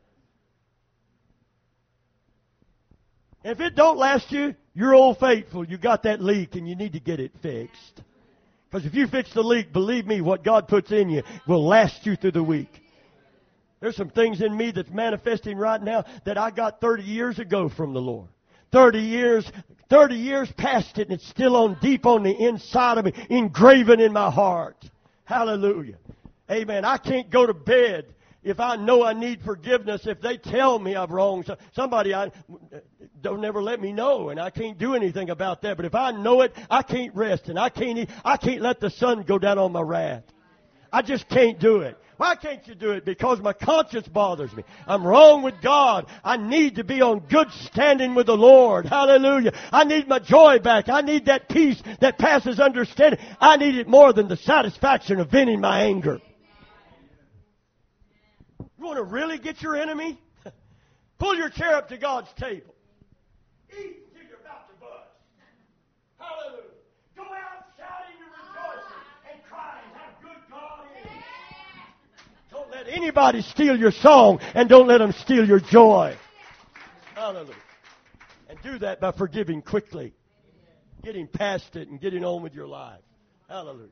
If it don't last you, you're old faithful. You got that leak and you need to get it fixed. Because if you fix the leak, believe me, what God puts in you will last you through the week. There's some things in me that's manifesting right now that I got thirty years ago from the Lord. thirty years, thirty years past it, and it's still on deep on the inside of me, engraven in my heart. Hallelujah. Amen. I can't go to bed if I know I need forgiveness, if they tell me I've wronged somebody, I don't never let me know, and I can't do anything about that. But if I know it, I can't rest, and I can't I can't let the sun go down on my wrath. I just can't do it. Why can't you do it? Because my conscience bothers me. I'm wrong with God. I need to be on good standing with the Lord. Hallelujah. I need my joy back. I need that peace that passes understanding. I need it more than the satisfaction of venting my anger. You want to really get your enemy? Pull your chair up to God's table. Eat till you're about to buzz. Hallelujah. Go out shouting and rejoicing and crying how good God is. Don't let anybody steal your song, and don't let them steal your joy. Hallelujah. And do that by forgiving quickly. Getting past it and getting on with your life. Hallelujah.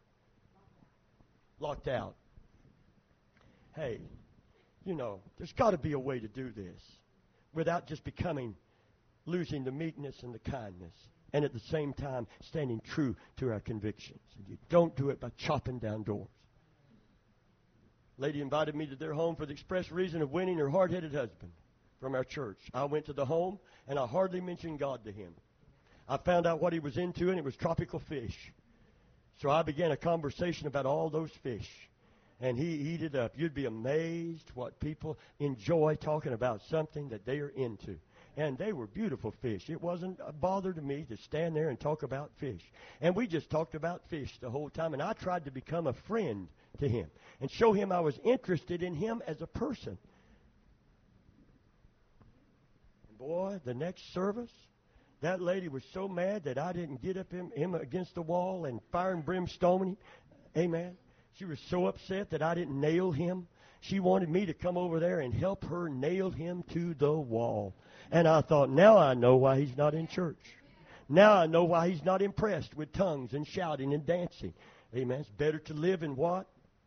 Locked out. Hey, you know, there's got to be a way to do this without just becoming, losing the meekness and the kindness, and at the same time standing true to our convictions. And you don't do it by chopping down doors. Lady invited me to their home for the express reason of winning her hard-headed husband from our church. I went to the home, and I hardly mentioned God to him. I found out what he was into, and it was tropical fish. So I began a conversation about all those fish. And he eat it up. You'd be amazed what people enjoy talking about something that they are into. And they were beautiful fish. It wasn't a bother to me to stand there and talk about fish. And we just talked about fish the whole time. And I tried to become a friend to him and show him I was interested in him as a person. And boy, the next service, that lady was so mad that I didn't get up him, him against the wall and fire and brimstone him. Amen. She was so upset that I didn't nail him. She wanted me to come over there and help her nail him to the wall. And I thought, now I know why he's not in church. Now I know why he's not impressed with tongues and shouting and dancing. Amen. It's better to live in what?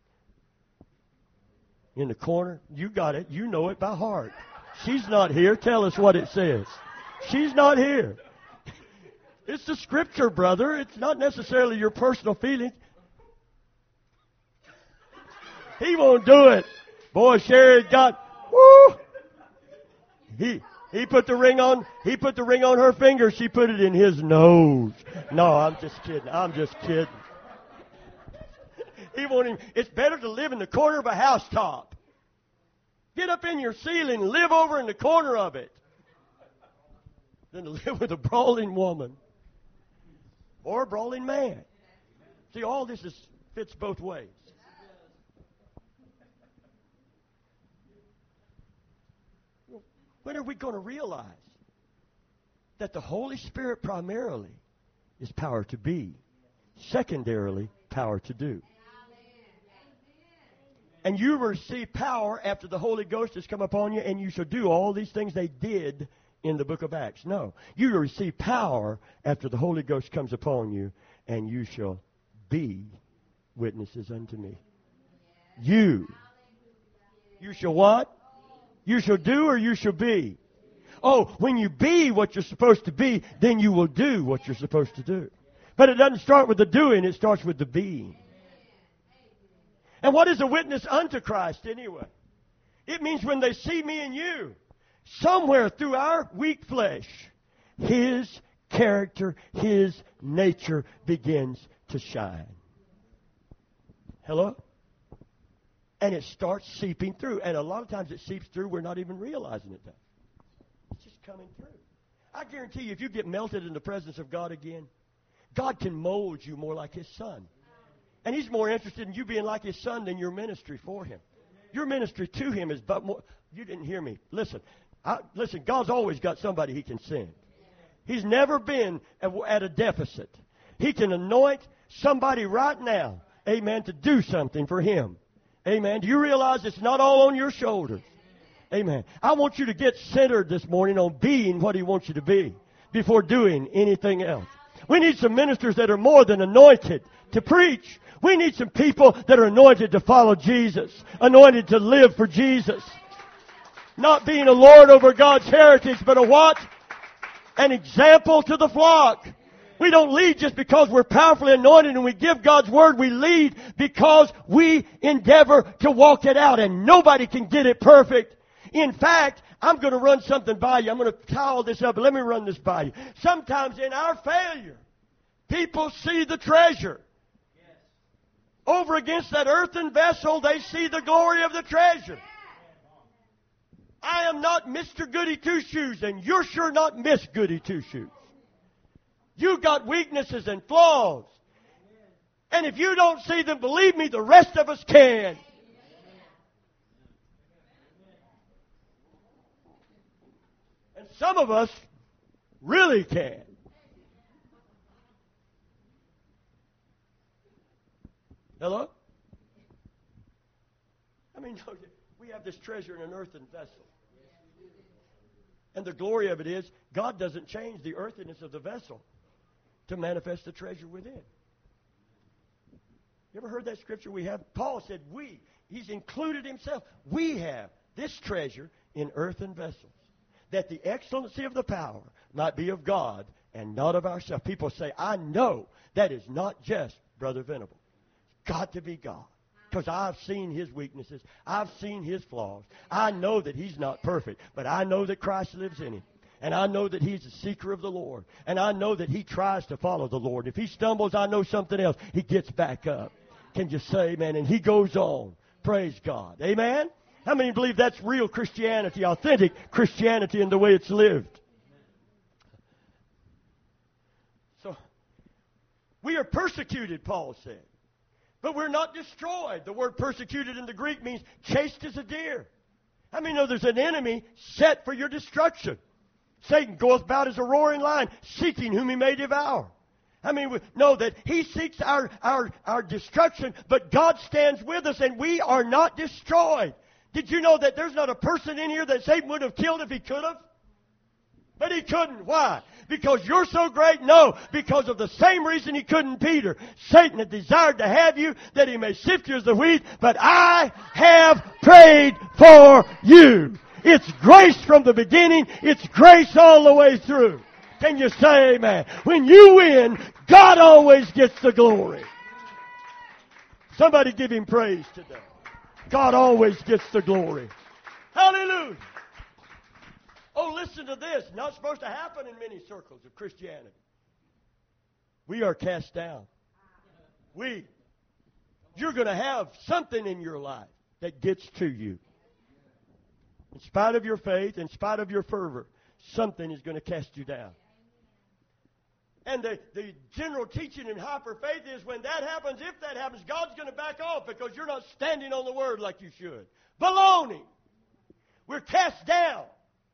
In the corner. You got it. You know it by heart. She's not here. Tell us what it says. She's not here. It's the Scripture, brother. It's not necessarily your personal feelings. He won't do it. Boy, Sherry got, woo! He, he put the ring on, he put the ring on her finger. She put it in his nose. No, I'm just kidding. I'm just kidding. He won't even, it's better to live in the corner of a housetop. Get up in your ceiling and live over in the corner of it than to live with a brawling woman or a brawling man. See, all this is, fits both ways. When are we going to realize that the Holy Spirit primarily is power to be, secondarily, power to do? And you receive power after the Holy Ghost has come upon you, and you shall do all these things they did in the book of Acts. No, you receive power after the Holy Ghost comes upon you, and you shall be witnesses unto me. You. You shall what? You shall do or you shall be. Oh, when you be what you're supposed to be, then you will do what you're supposed to do. But it doesn't start with the doing, it starts with the being. And what is a witness unto Christ anyway? It means when they see me and you, somewhere through our weak flesh, His character, His nature begins to shine. Hello? And it starts seeping through. And a lot of times it seeps through, we're not even realizing it does. It's just coming through. I guarantee you, if you get melted in the presence of God again, God can mold you more like His Son. And He's more interested in you being like His Son than your ministry for Him. Your ministry to Him is but more... You didn't hear me. Listen. I, listen, God's always got somebody He can send. He's never been at, at a deficit. He can anoint somebody right now, amen, to do something for Him. Amen. Do you realize it's not all on your shoulders? Amen. I want you to get centered this morning on being what He wants you to be before doing anything else. We need some ministers that are more than anointed to preach. We need some people that are anointed to follow Jesus, anointed to live for Jesus. Not being a lord over God's heritage, but a what? An example to the flock. We don't lead just because we're powerfully anointed and we give God's word. We lead because we endeavor to walk it out, and nobody can get it perfect. In fact, I'm going to run something by you. I'm going to tie all this up, but let me run this by you. Sometimes in our failure, people see the treasure. Over against that earthen vessel, they see the glory of the treasure. I am not Mister Goody Two-Shoes, and you're sure not Miss Goody Two-Shoes. You got weaknesses and flaws. And if you don't see them, believe me, the rest of us can. And some of us really can. Hello? I mean, we have this treasure in an earthen vessel. And the glory of it is, God doesn't change the earthiness of the vessel to manifest the treasure within. You ever heard that scripture we have? Paul said, we. He's included himself. We have this treasure in earthen vessels, that the excellency of the power might be of God and not of ourselves. People say, I know that is not just Brother Venable. It's got to be God. Because I've seen his weaknesses. I've seen his flaws. I know that he's not perfect, but I know that Christ lives in him. And I know that he's a seeker of the Lord. And I know that he tries to follow the Lord. If he stumbles, I know something else. He gets back up. Can you say amen? And he goes on. Praise God. Amen? How many believe that's real Christianity, authentic Christianity in the way it's lived? So, we are persecuted, Paul said. But we're not destroyed. The word persecuted in the Greek means chased as a deer. How many know there's an enemy set for your destruction? Satan goeth about as a roaring lion, seeking whom he may devour. I mean, we know that he seeks our, our, our destruction, but God stands with us and we are not destroyed. Did you know that there's not a person in here that Satan would have killed if he could have? But he couldn't. Why? Because you're so great? No. Because of the same reason he couldn't Peter. Satan had desired to have you that he may sift you as the wheat, but I have prayed for you. It's grace from the beginning. It's grace all the way through. Can you say amen? When you win, God always gets the glory. Somebody give him praise today. God always gets the glory. Hallelujah. Oh, listen to this. Not supposed to happen in many circles of Christianity. We are cast down. We. You're going to have something in your life that gets to you. In spite of your faith, in spite of your fervor, something is going to cast you down. And the, the general teaching in hyper faith is when that happens, if that happens, God's going to back off because you're not standing on the Word like you should. Baloney. We're cast down.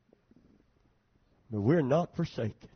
But we're not forsaken.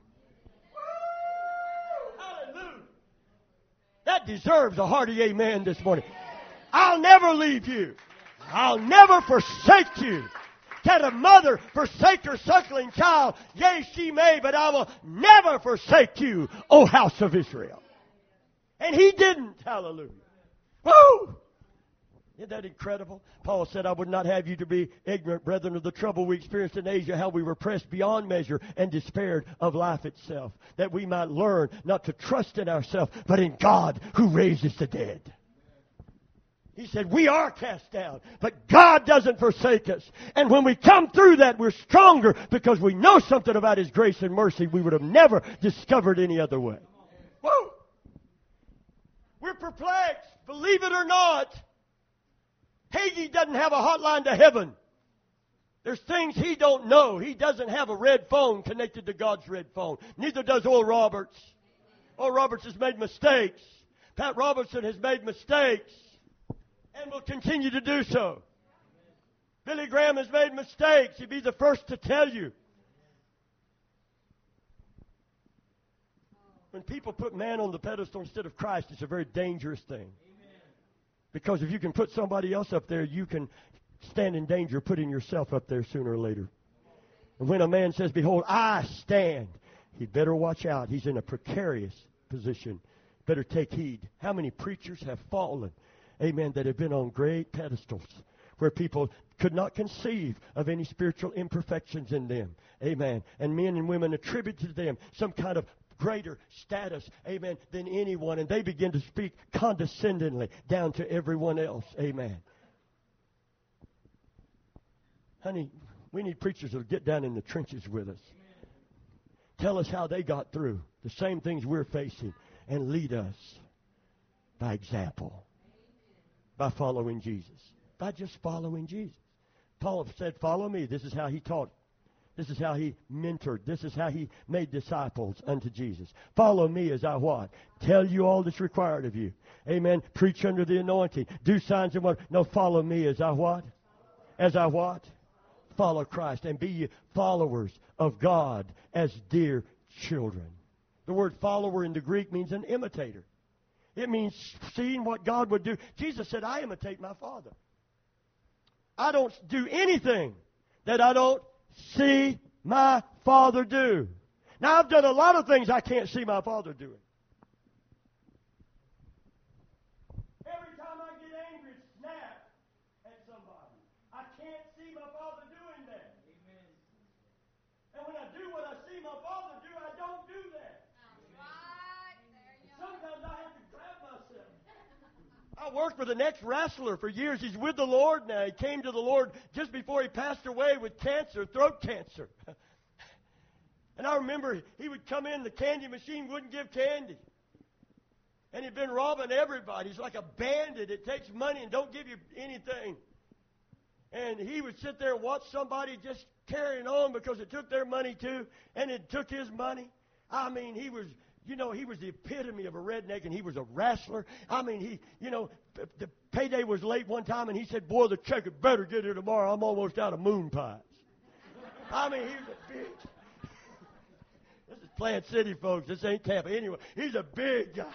Hallelujah. That deserves a hearty amen this morning. I'll never leave you. I'll never forsake you. Can a mother forsake her suckling child? Yea, she may, but I will never forsake you, O house of Israel. And he didn't. Hallelujah. Woo! Isn't that incredible? Paul said, I would not have you to be ignorant, brethren, of the trouble we experienced in Asia, how we were pressed beyond measure and despaired of life itself, that we might learn not to trust in ourselves, but in God who raises the dead. He said, we are cast down, but God doesn't forsake us. And when we come through that, we're stronger because we know something about His grace and mercy we would have never discovered any other way. Woo! We're perplexed, believe it or not. Hagee doesn't have a hotline to heaven. There's things he don't know. He doesn't have a red phone connected to God's red phone. Neither does Oral Roberts. Oral Roberts has made mistakes. Pat Robertson has made mistakes and will continue to do so. Billy Graham has made mistakes. He'd be the first to tell you. When people put man on the pedestal instead of Christ, it's a very dangerous thing. Because if you can put somebody else up there, you can stand in danger of putting yourself up there sooner or later. And when a man says, behold, I stand, he'd better watch out. He's in a precarious position. Better take heed. How many preachers have fallen, amen, that have been on great pedestals where people could not conceive of any spiritual imperfections in them, amen. And men and women attribute to them some kind of greater status, amen, than anyone. And they begin to speak condescendingly down to everyone else, amen. Honey, we need preachers that'll get down in the trenches with us. Tell us how they got through the same things we're facing and lead us by example, by following Jesus, by just following Jesus. Paul said, follow me. This is how he taught. This is how he mentored. This is how he made disciples unto Jesus. Follow me as I what? Tell you all that's required of you. Amen. Preach under the anointing. Do signs and wonders. No, follow me as I what? As I what? follow Christ and be ye followers of God as dear children. The word follower in the Greek means an imitator. It means seeing what God would do. Jesus said, I imitate my Father. I don't do anything that I don't see my Father do. Now, I've done a lot of things I can't see my Father doing. Every time I get angry and snap at somebody, I can't see my Father doing that. Amen. And when I do what I see my Father do, I don't do that. That's right. There you go. Sometimes I have to grab myself. I worked with an ex-wrestler for years. He's with the Lord now. He came to the Lord just before he passed away with cancer, throat cancer. And I remember he would come in, the candy machine wouldn't give candy. And he'd been robbing everybody. He's like a bandit. It takes money and don't give you anything. And he would sit there and watch somebody just carrying on because it took their money too, and it took his money. I mean, he was, you know, he was the epitome of a redneck, and he was a wrestler. I mean, he, you know, the payday was late one time, and he said, boy, the check had better get here tomorrow. I'm almost out of moon pies. I mean, he was a big... This is Plant City, folks. This ain't Tampa. Anyway, he's a big guy.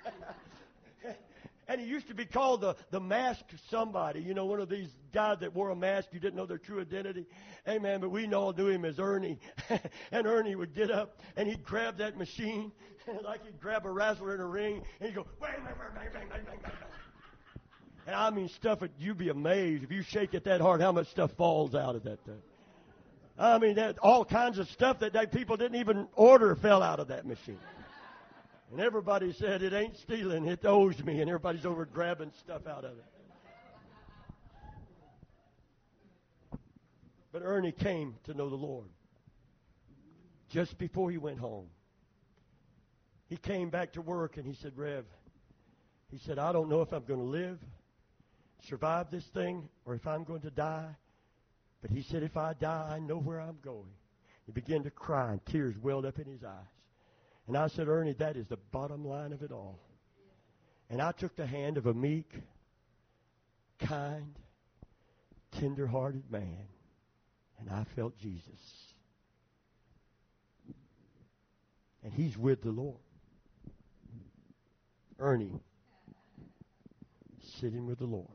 And he used to be called the, the masked somebody. You know, one of these guys that wore a mask, you didn't know their true identity. Amen. But we all knew him as Ernie. And Ernie would get up, and he'd grab that machine, like he'd grab a wrestler in a ring, and he'd go, bang, bang, bang, bang, bang, bang, bang. And I mean, stuff, it, you'd be amazed. If you shake it that hard, how much stuff falls out of that thing. I mean, that, all kinds of stuff that they, people didn't even order fell out of that machine. And everybody said, it ain't stealing, it owes me. And everybody's over grabbing stuff out of it. But Ernie came to know the Lord just before he went home. He came back to work and he said, Rev, he said, I don't know if I'm going to live, survive this thing, or if I'm going to die. But he said, if I die, I know where I'm going. He began to cry, and tears welled up in his eyes. And I said, Ernie, that is the bottom line of it all. And I took the hand of a meek, kind, tender-hearted man, and I felt Jesus. And he's with the Lord. Ernie, sitting with the Lord.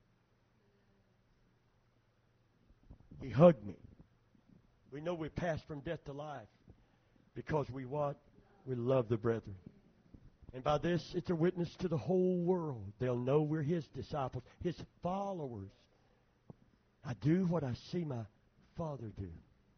He hugged me. We know we passed from death to life because we what? We love the brethren. And by this, it's a witness to the whole world. They'll know we're His disciples, His followers. I do what I see my Father do.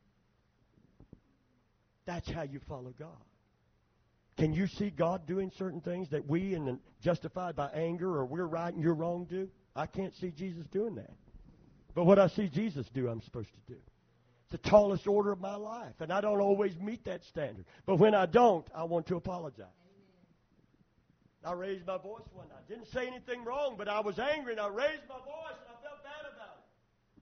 That's how you follow God. Can you see God doing certain things that we, and justified by anger or we're right and you're wrong, do? I can't see Jesus doing that. But what I see Jesus do, I'm supposed to do. It's the tallest order of my life, and I don't always meet that standard. But when I don't, I want to apologize. Amen. I raised my voice one night. Didn't say anything wrong, but I was angry, and I raised my voice, and I felt bad about it.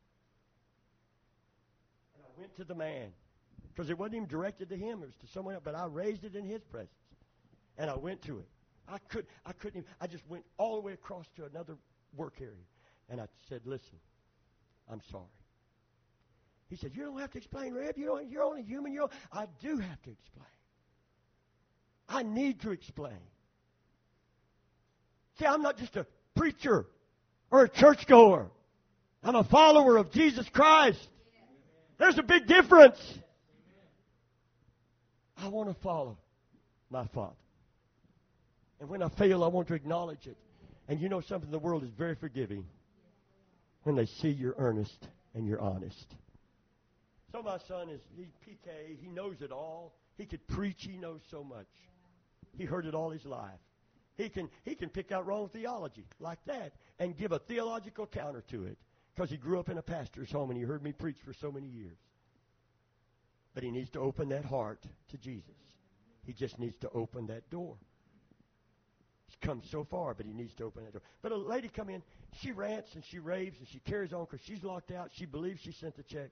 And I went to the man, because it wasn't even directed to him. It was to someone else, but I raised it in his presence. And I went to it. I, could, I couldn't even, I just went all the way across to another work area. And I said, listen, I'm sorry. He said, you don't have to explain, Reb. You don't, you're only human. You're, I do have to explain. I need to explain. See, I'm not just a preacher or a churchgoer. I'm a follower of Jesus Christ. There's a big difference. I want to follow my Father. And when I fail, I want to acknowledge it. And you know something? The world is very forgiving when they see you're earnest and you're honest. So my son is, he's P K. He knows it all. He could preach. He knows so much. He heard it all his life. He can, he can pick out wrong theology like that and give a theological counter to it because he grew up in a pastor's home and he heard me preach for so many years. But he needs to open that heart to Jesus. He just needs to open that door. He's come so far, but he needs to open that door. But a lady come in, she rants and she raves and she carries on because she's locked out. She believes she sent the check.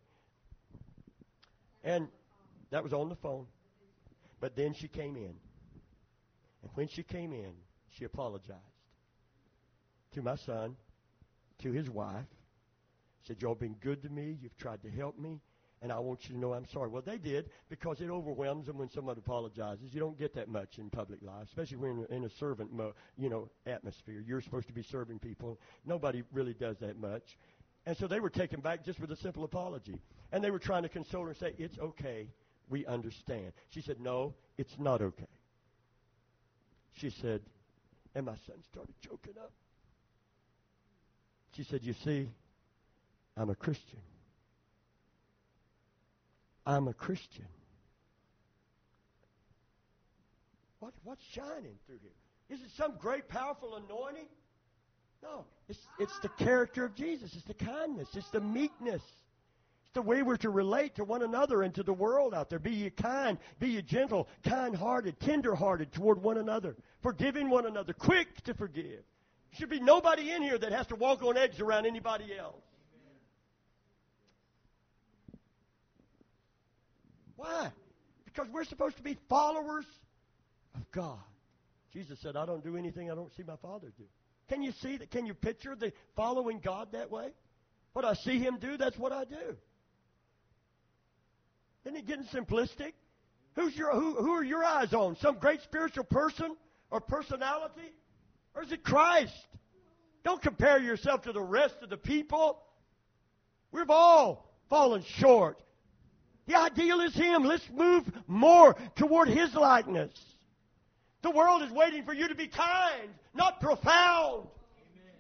And that was on the phone. But then she came in. And when she came in, she apologized to my son, to his wife, Said, y'all been good to me. You've tried to help me. And I want you to know I'm sorry. Well, they did, because it overwhelms them when someone apologizes. You don't get that much in public life, especially when in a servant, mo- you know, atmosphere. You're supposed to be serving people. Nobody really does that much. And so they were taken back just with a simple apology. And they were trying to console her and say, it's okay. We understand. She said, no, it's not okay. She said, and my son started choking up. She said, you see, I'm a Christian. I'm a Christian. What, what's shining through here? Is it some great, powerful anointing? No. It's, it's the character of Jesus. It's the kindness. It's the meekness. It's the way we're to relate to one another and to the world out there. Be ye kind. Be ye gentle, kind-hearted, tender-hearted toward one another. Forgiving one another. Quick to forgive. There should be nobody in here that has to walk on eggs around anybody else. Why? Because we're supposed to be followers of God. Jesus said, I don't do anything I don't see my Father do. Can you see that? Can you picture the following God that way? What I see Him do, that's what I do. Isn't it getting simplistic? Who's your, who, who are your eyes on? Some great spiritual person or personality? Or is it Christ? Don't compare yourself to the rest of the people. We've all fallen short. The ideal is Him. Let's move more toward His likeness. The world is waiting for you to be kind, not profound. Amen.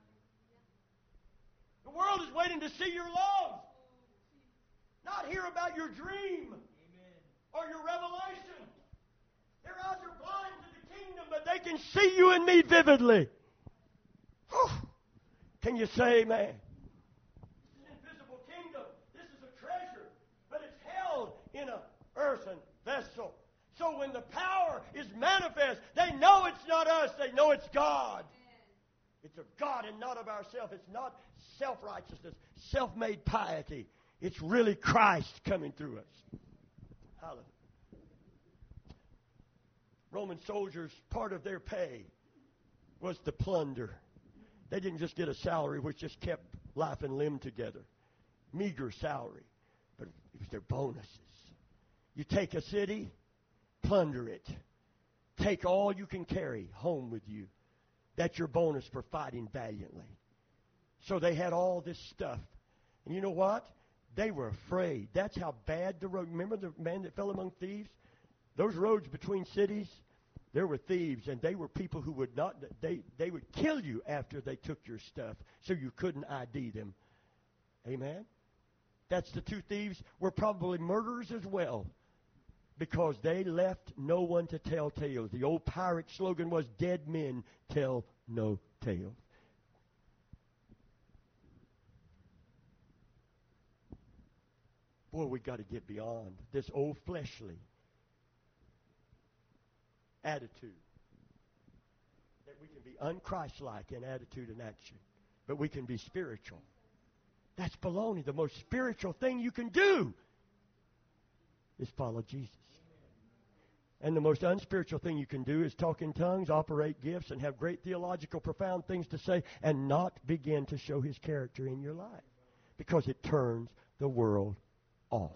The world is waiting to see your love, not hear about your dream. Amen. Or your revelation. Their eyes are blind to the kingdom, but they can see you and me vividly. Whew. Can you say amen? In an earthen vessel. So when the power is manifest, they know it's not us, they know it's God. It's of God and not of ourselves. It's not self-righteousness, self-made piety. It's really Christ coming through us. Hallelujah. Roman soldiers, part of their pay was the plunder. They didn't just get a salary which just kept life and limb together. Meager salary. But it was their bonuses. You take a city, plunder it. Take all you can carry home with you. That's your bonus for fighting valiantly. So they had all this stuff. And you know what? They were afraid. That's how bad the road. Remember the man that fell among thieves? Those roads between cities, there were thieves, and they were people who would not, they, they would kill you after they took your stuff, so you couldn't I D them. Amen? That's the two thieves were probably murderers as well, because they left no one to tell tales. The old pirate slogan was, dead men tell no tales. Boy, we got to get beyond this old fleshly attitude. That we can be un-Christ-like in attitude and action, but we can be spiritual. That's baloney. The most spiritual thing you can do is follow Jesus. And the most unspiritual thing you can do is talk in tongues, operate gifts, and have great theological, profound things to say, and not begin to show His character in your life. Because it turns the world off.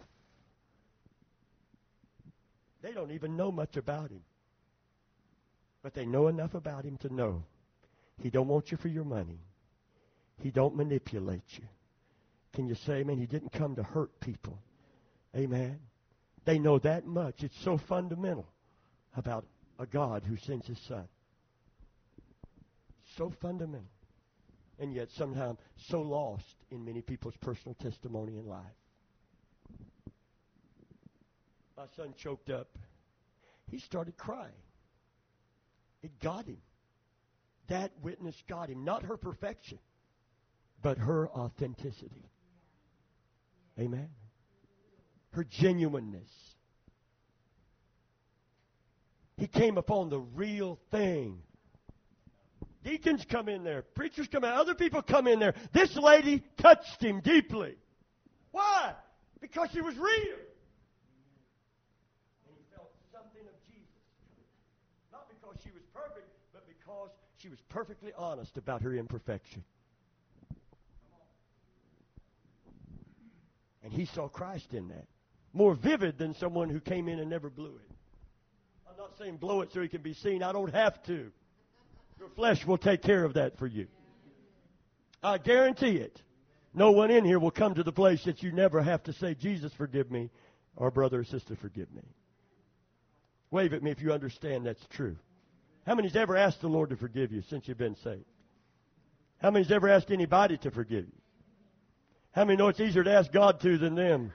They don't even know much about Him. But they know enough about Him to know He don't want you for your money. He don't manipulate you. Can you say, amen? He didn't come to hurt people. Amen? They know that much. It's so fundamental about a God who sends His Son. So fundamental. And yet sometimes so lost in many people's personal testimony in life. My son choked up. He started crying. It got him. That witness got him. Not her perfection, but her authenticity. Amen. Her genuineness. He came upon the real thing. Deacons come in there. Preachers come in. Other people come in there. This lady touched him deeply. Why? Because she was real. And he felt something of Jesus. Not because she was perfect, but because she was perfectly honest about her imperfection. And he saw Christ in that. More vivid than someone who came in and never blew it. I'm not saying blow it so he can be seen. I don't have to. Your flesh will take care of that for you. I guarantee it. No one in here will come to the place that you never have to say, Jesus, forgive me, or brother or sister, forgive me. Wave at me if you understand that's true. How many's ever asked the Lord to forgive you since you've been saved? How many's ever asked anybody to forgive you? How many know it's easier to ask God to than them?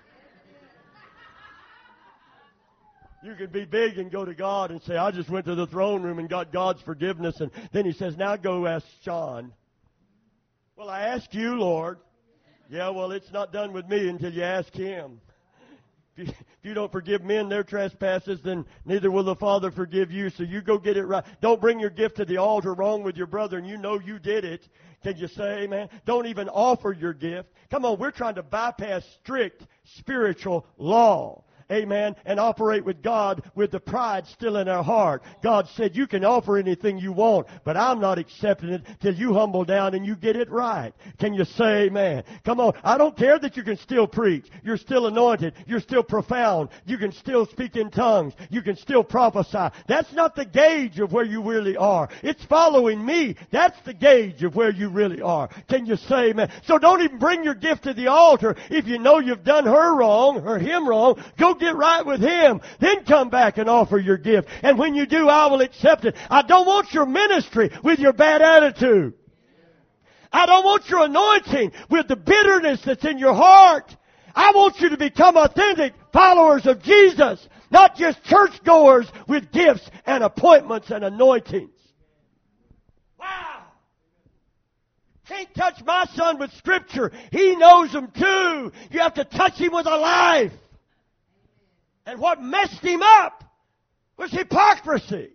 You can be big and go to God and say, I just went to the throne room and got God's forgiveness. And then he says, now go ask Sean. Well, I asked you, Lord. Yeah, well, it's not done with me until you ask him. If you, if you don't forgive men their trespasses, then neither will the Father forgive you. So you go get it right. Don't bring your gift to the altar wrong with your brother and you know you did it. Can you say amen? Don't even offer your gift. Come on, we're trying to bypass strict spiritual law. Amen. And operate with God with the pride still in our heart. God said you can offer anything you want, but I'm not accepting it till you humble down and you get it right. Can you say amen? Come on. I don't care that you can still preach. You're still anointed. You're still profound. You can still speak in tongues. You can still prophesy. That's not the gauge of where you really are. It's following me. That's the gauge of where you really are. Can you say amen? So don't even bring your gift to the altar if you know you've done her wrong or him wrong. Go get right with him. Then come back and offer your gift. And when you do, I will accept it. I don't want your ministry with your bad attitude. I don't want your anointing with the bitterness that's in your heart. I want you to become authentic followers of Jesus, not just churchgoers with gifts and appointments and anointings. Wow! Can't touch my son with Scripture. He knows them too. You have to touch him with a life. And what messed him up was hypocrisy.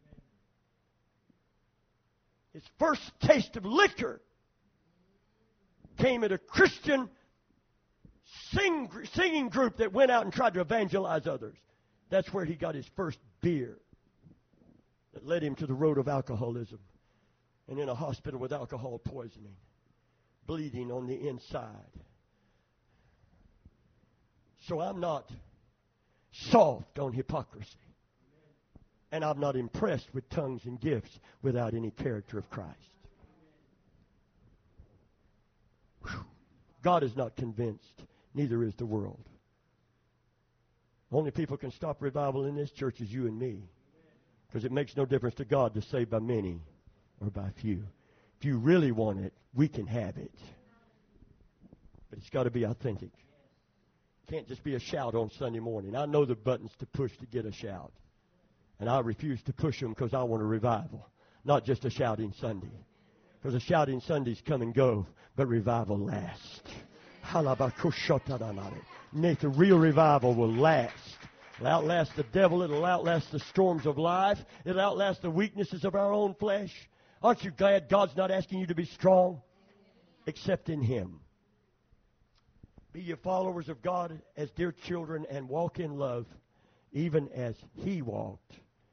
His first taste of liquor came at a Christian sing, singing group that went out and tried to evangelize others. That's where he got his first beer that led him to the road of alcoholism and in a hospital with alcohol poisoning, bleeding on the inside. So I'm not soft on hypocrisy. And I'm not impressed with tongues and gifts without any character of Christ. Whew. God is not convinced. Neither is the world. Only people can stop revival in this church is you and me. Because it makes no difference to God to save by many or by few. If you really want it, we can have it. But it's got to be authentic. Can't just be a shout on Sunday morning. I know the buttons to push to get a shout. And I refuse to push them because I want a revival. Not just a shouting Sunday. Because a shouting Sundays come and go, but revival lasts. The real revival will last. It'll outlast the devil. It'll outlast the storms of life. It'll outlast the weaknesses of our own flesh. Aren't you glad God's not asking you to be strong? Except in Him. Be ye followers of God as dear children and walk in love, even as He walked,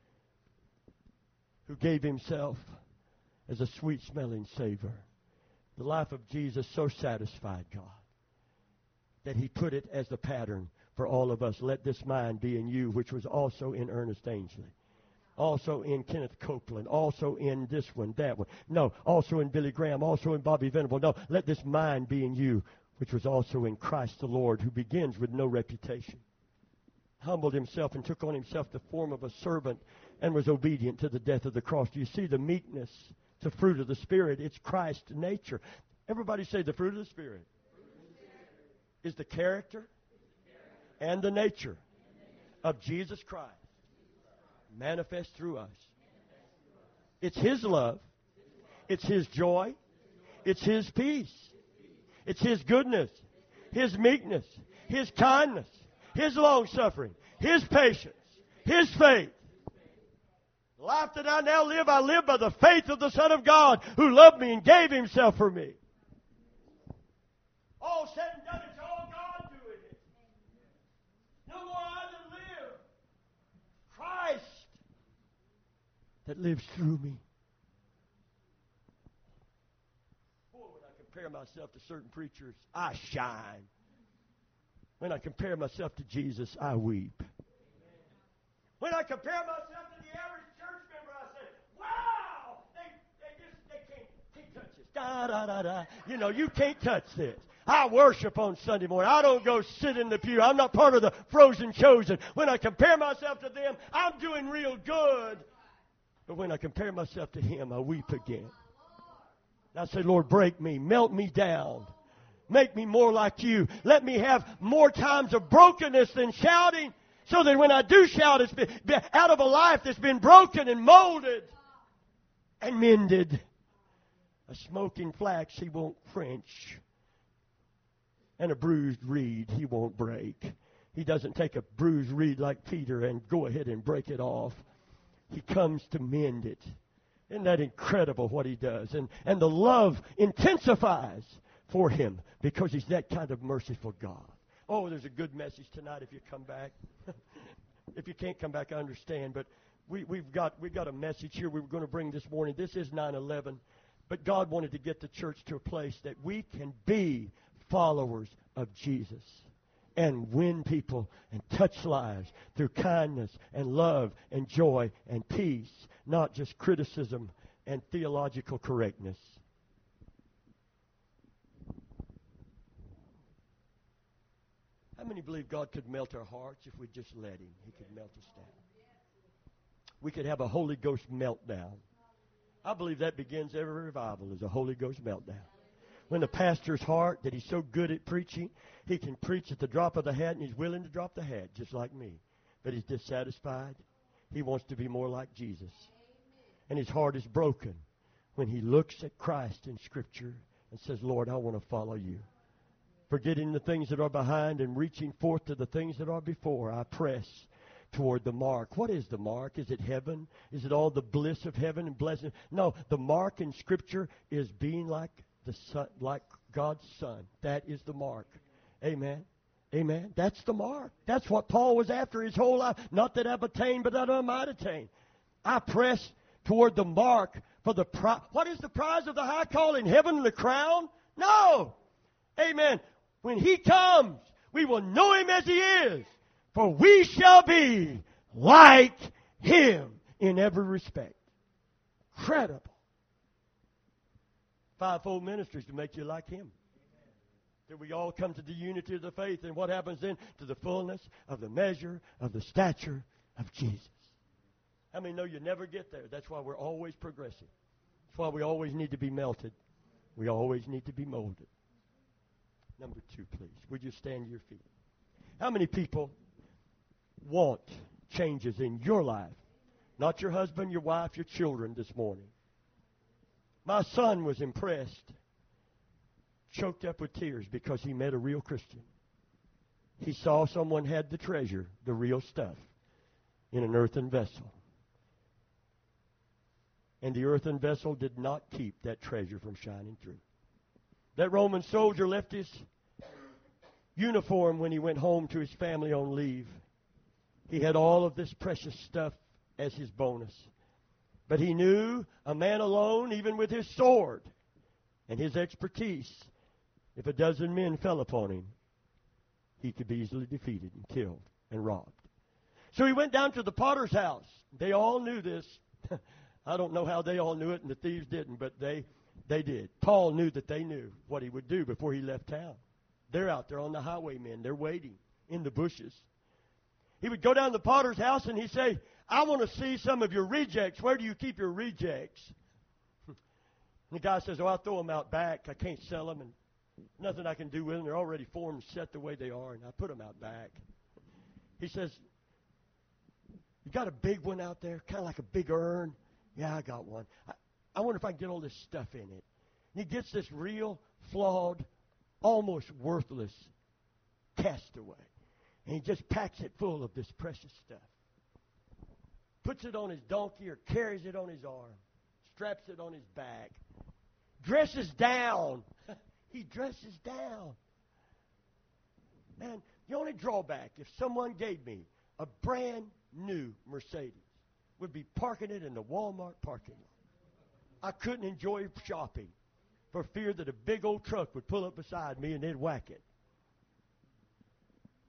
who gave Himself as a sweet-smelling savor. The life of Jesus so satisfied God that He put it as the pattern for all of us. Let this mind be in you, which was also in Ernest Ainsley, also in Kenneth Copeland, also in this one, that one. No, also in Billy Graham, also in Bobby Venable. No, let this mind be in you, which was also in Christ the Lord, who begins with no reputation, humbled Himself and took on Himself the form of a servant and was obedient to the death of the cross. Do you see the meekness, the fruit of the Spirit? It's Christ's nature. Everybody say the fruit of the Spirit is the character and the nature of Jesus Christ manifest through us. It's His love. It's His joy. It's His peace. It's His goodness, His meekness, His kindness, His long-suffering, His patience, His faith. The life that I now live, I live by the faith of the Son of God who loved me and gave Himself for me. All said and done, it's all God doing it. No more I that live. Christ that lives through me. Boy, when I compare myself to certain preachers, I shine. When I compare myself to Jesus, I weep. When I compare myself to the average church member, I say, wow, they, they just they can't, can't touch this. Da, da, da, da. You know, you can't touch this. I worship on Sunday morning. I don't go sit in the pew. I'm not part of the frozen chosen. When I compare myself to them, I'm doing real good. But when I compare myself to Him, I weep again. And I say, Lord, break me, melt me down. Make me more like You. Let me have more times of brokenness than shouting, so that when I do shout, it's been, been out of a life that's been broken and molded and mended. A smoking flax He won't quench, and a bruised reed He won't break. He doesn't take a bruised reed like Peter and go ahead and break it off. He comes to mend it. Isn't that incredible what He does? And, and the love intensifies for Him because He's that kind of merciful God. Oh, there's a good message tonight if you come back. If you can't come back, I understand. But we, we've got we've got a message here we were going to bring this morning. This is nine eleven. But God wanted to get the church to a place that we can be followers of Jesus and win people and touch lives through kindness and love and joy and peace, not just criticism and theological correctness. How many believe God could melt our hearts if we just let Him? He could melt us down. We could have a Holy Ghost meltdown. I believe that begins every revival is a Holy Ghost meltdown. When the pastor's heart, that he's so good at preaching, he can preach at the drop of the hat, and he's willing to drop the hat, just like me. But he's dissatisfied. He wants to be more like Jesus. And his heart is broken when he looks at Christ in Scripture and says, Lord, I want to follow You. Forgetting the things that are behind and reaching forth to the things that are before, I press toward the mark. What is the mark? Is it heaven? Is it all the bliss of heaven and blessing? No, the mark in Scripture is being like the son, like God's Son. That is the mark. Amen. Amen. That's the mark. That's what Paul was after his whole life. Not that I've attained, but that I might attain. I press toward the mark for the prize. What is the prize of the high call in heaven? The crown? No. Amen. When He comes, we will know Him as He is, for we shall be like Him in every respect. Incredible. Fivefold ministries to make you like Him. That we all come to the unity of the faith, and what happens then? To the fullness of the measure of the stature of Jesus. How many know you never get there? That's why we're always progressing. That's why we always need to be melted. We always need to be molded. Number two, please. Would you stand to your feet? How many people want changes in your life? Not your husband, your wife, your children this morning. My son was impressed, choked up with tears because he met a real Christian. He saw someone had the treasure, the real stuff, in an earthen vessel. And the earthen vessel did not keep that treasure from shining through. That Roman soldier left his uniform when he went home to his family on leave. He had all of this precious stuff as his bonus. But he knew a man alone, even with his sword and his expertise, if a dozen men fell upon him, he could be easily defeated and killed and robbed. So he went down to the potter's house. They all knew this. I don't know how they all knew it and the thieves didn't, but they They did. Paul knew that they knew what he would do before he left town. They're out there on the highwaymen. They're waiting in the bushes. He would go down to the potter's house and he'd say, I want to see some of your rejects. Where do you keep your rejects? And the guy says, oh, I'll throw them out back. I can't sell them, and nothing I can do with them. They're already formed, set the way they are, and I put them out back. He says, you got a big one out there, kind of like a big urn? Yeah, I got one. I, I wonder if I can get all this stuff in it. And he gets this real, flawed, almost worthless castaway. And he just packs it full of this precious stuff. Puts it on his donkey or carries it on his arm. Straps it on his back. Dresses down. He dresses down. Man, the only drawback, if someone gave me a brand new Mercedes, would be parking it in the Walmart parking lot. I couldn't enjoy shopping for fear that a big old truck would pull up beside me and they'd whack it.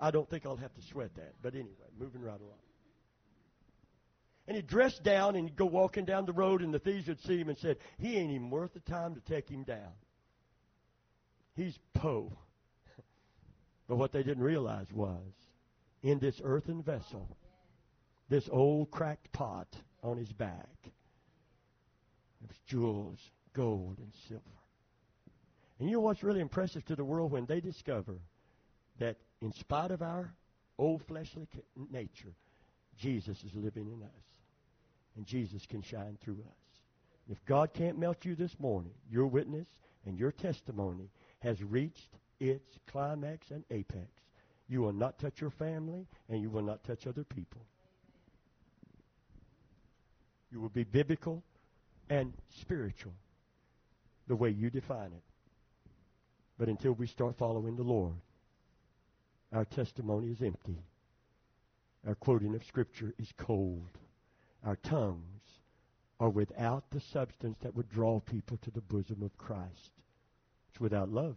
I don't think I'll have to sweat that. But anyway, moving right along. And he'd dress down and he'd go walking down the road, and the thieves would see him and said, he ain't even worth the time to take him down. He's po. But what they didn't realize was, in this earthen vessel, this old cracked pot on his back, there was jewels, gold, and silver. And you know what's really impressive to the world? When they discover that in spite of our old fleshly nature, Jesus is living in us. And Jesus can shine through us. If God can't melt you this morning, your witness and your testimony has reached its climax and apex. You will not touch your family, and you will not touch other people. You will be biblical and spiritual, the way you define it. But until we start following the Lord, our testimony is empty. Our quoting of Scripture is cold. Our tongues are without the substance that would draw people to the bosom of Christ. It's without love.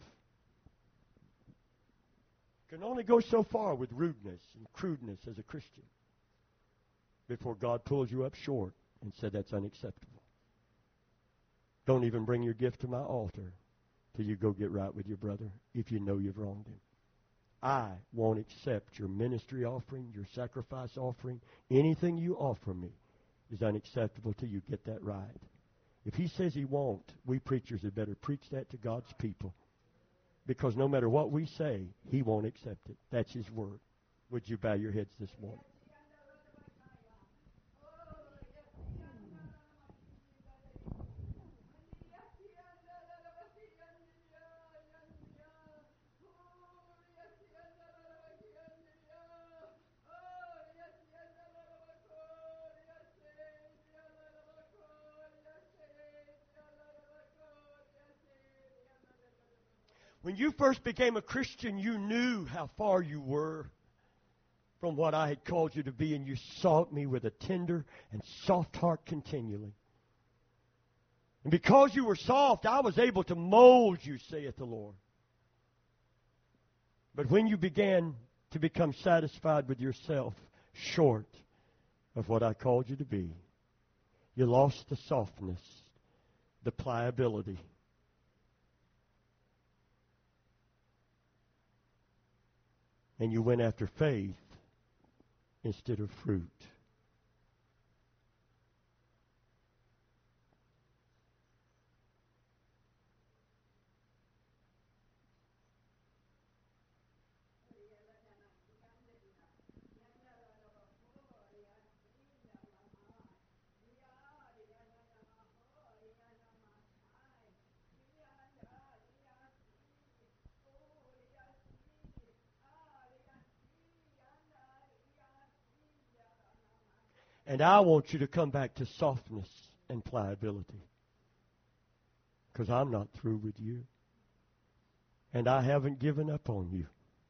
You can only go so far with rudeness and crudeness as a Christian before God pulls you up short and said that's unacceptable. Don't even bring your gift to my altar till you go get right with your brother if you know you've wronged him. I won't accept your ministry offering, your sacrifice offering. Anything you offer me is unacceptable till you get that right. If he says he won't, we preachers had better preach that to God's people. Because no matter what we say, he won't accept it. That's his word. Would you bow your heads this morning? When you first became a Christian, you knew how far you were from what I had called you to be, and you sought me with a tender and soft heart continually. And because you were soft, I was able to mold you, saith the Lord. But when you began to become satisfied with yourself, short of what I called you to be, you lost the softness, the pliability. And you went after faith instead of fruit. And I want you to come back to softness and pliability. Because I'm not through with you. And I haven't given up on you.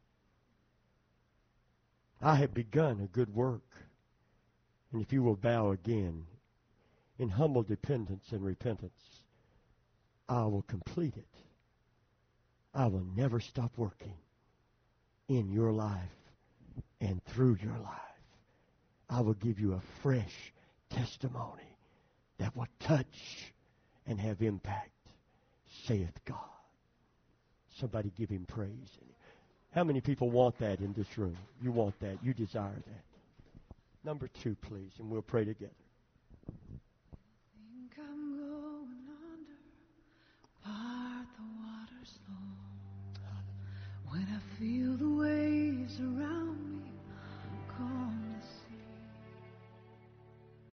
I have begun a good work. And if you will bow again in humble dependence and repentance, I will complete it. I will never stop working in your life and through your life. I will give you a fresh testimony that will touch and have impact, saith God. Somebody give him praise. How many people want that in this room? You want that. You desire that. Number two, please, and we'll pray together. Think I'm going under, part the water slow. When I feel the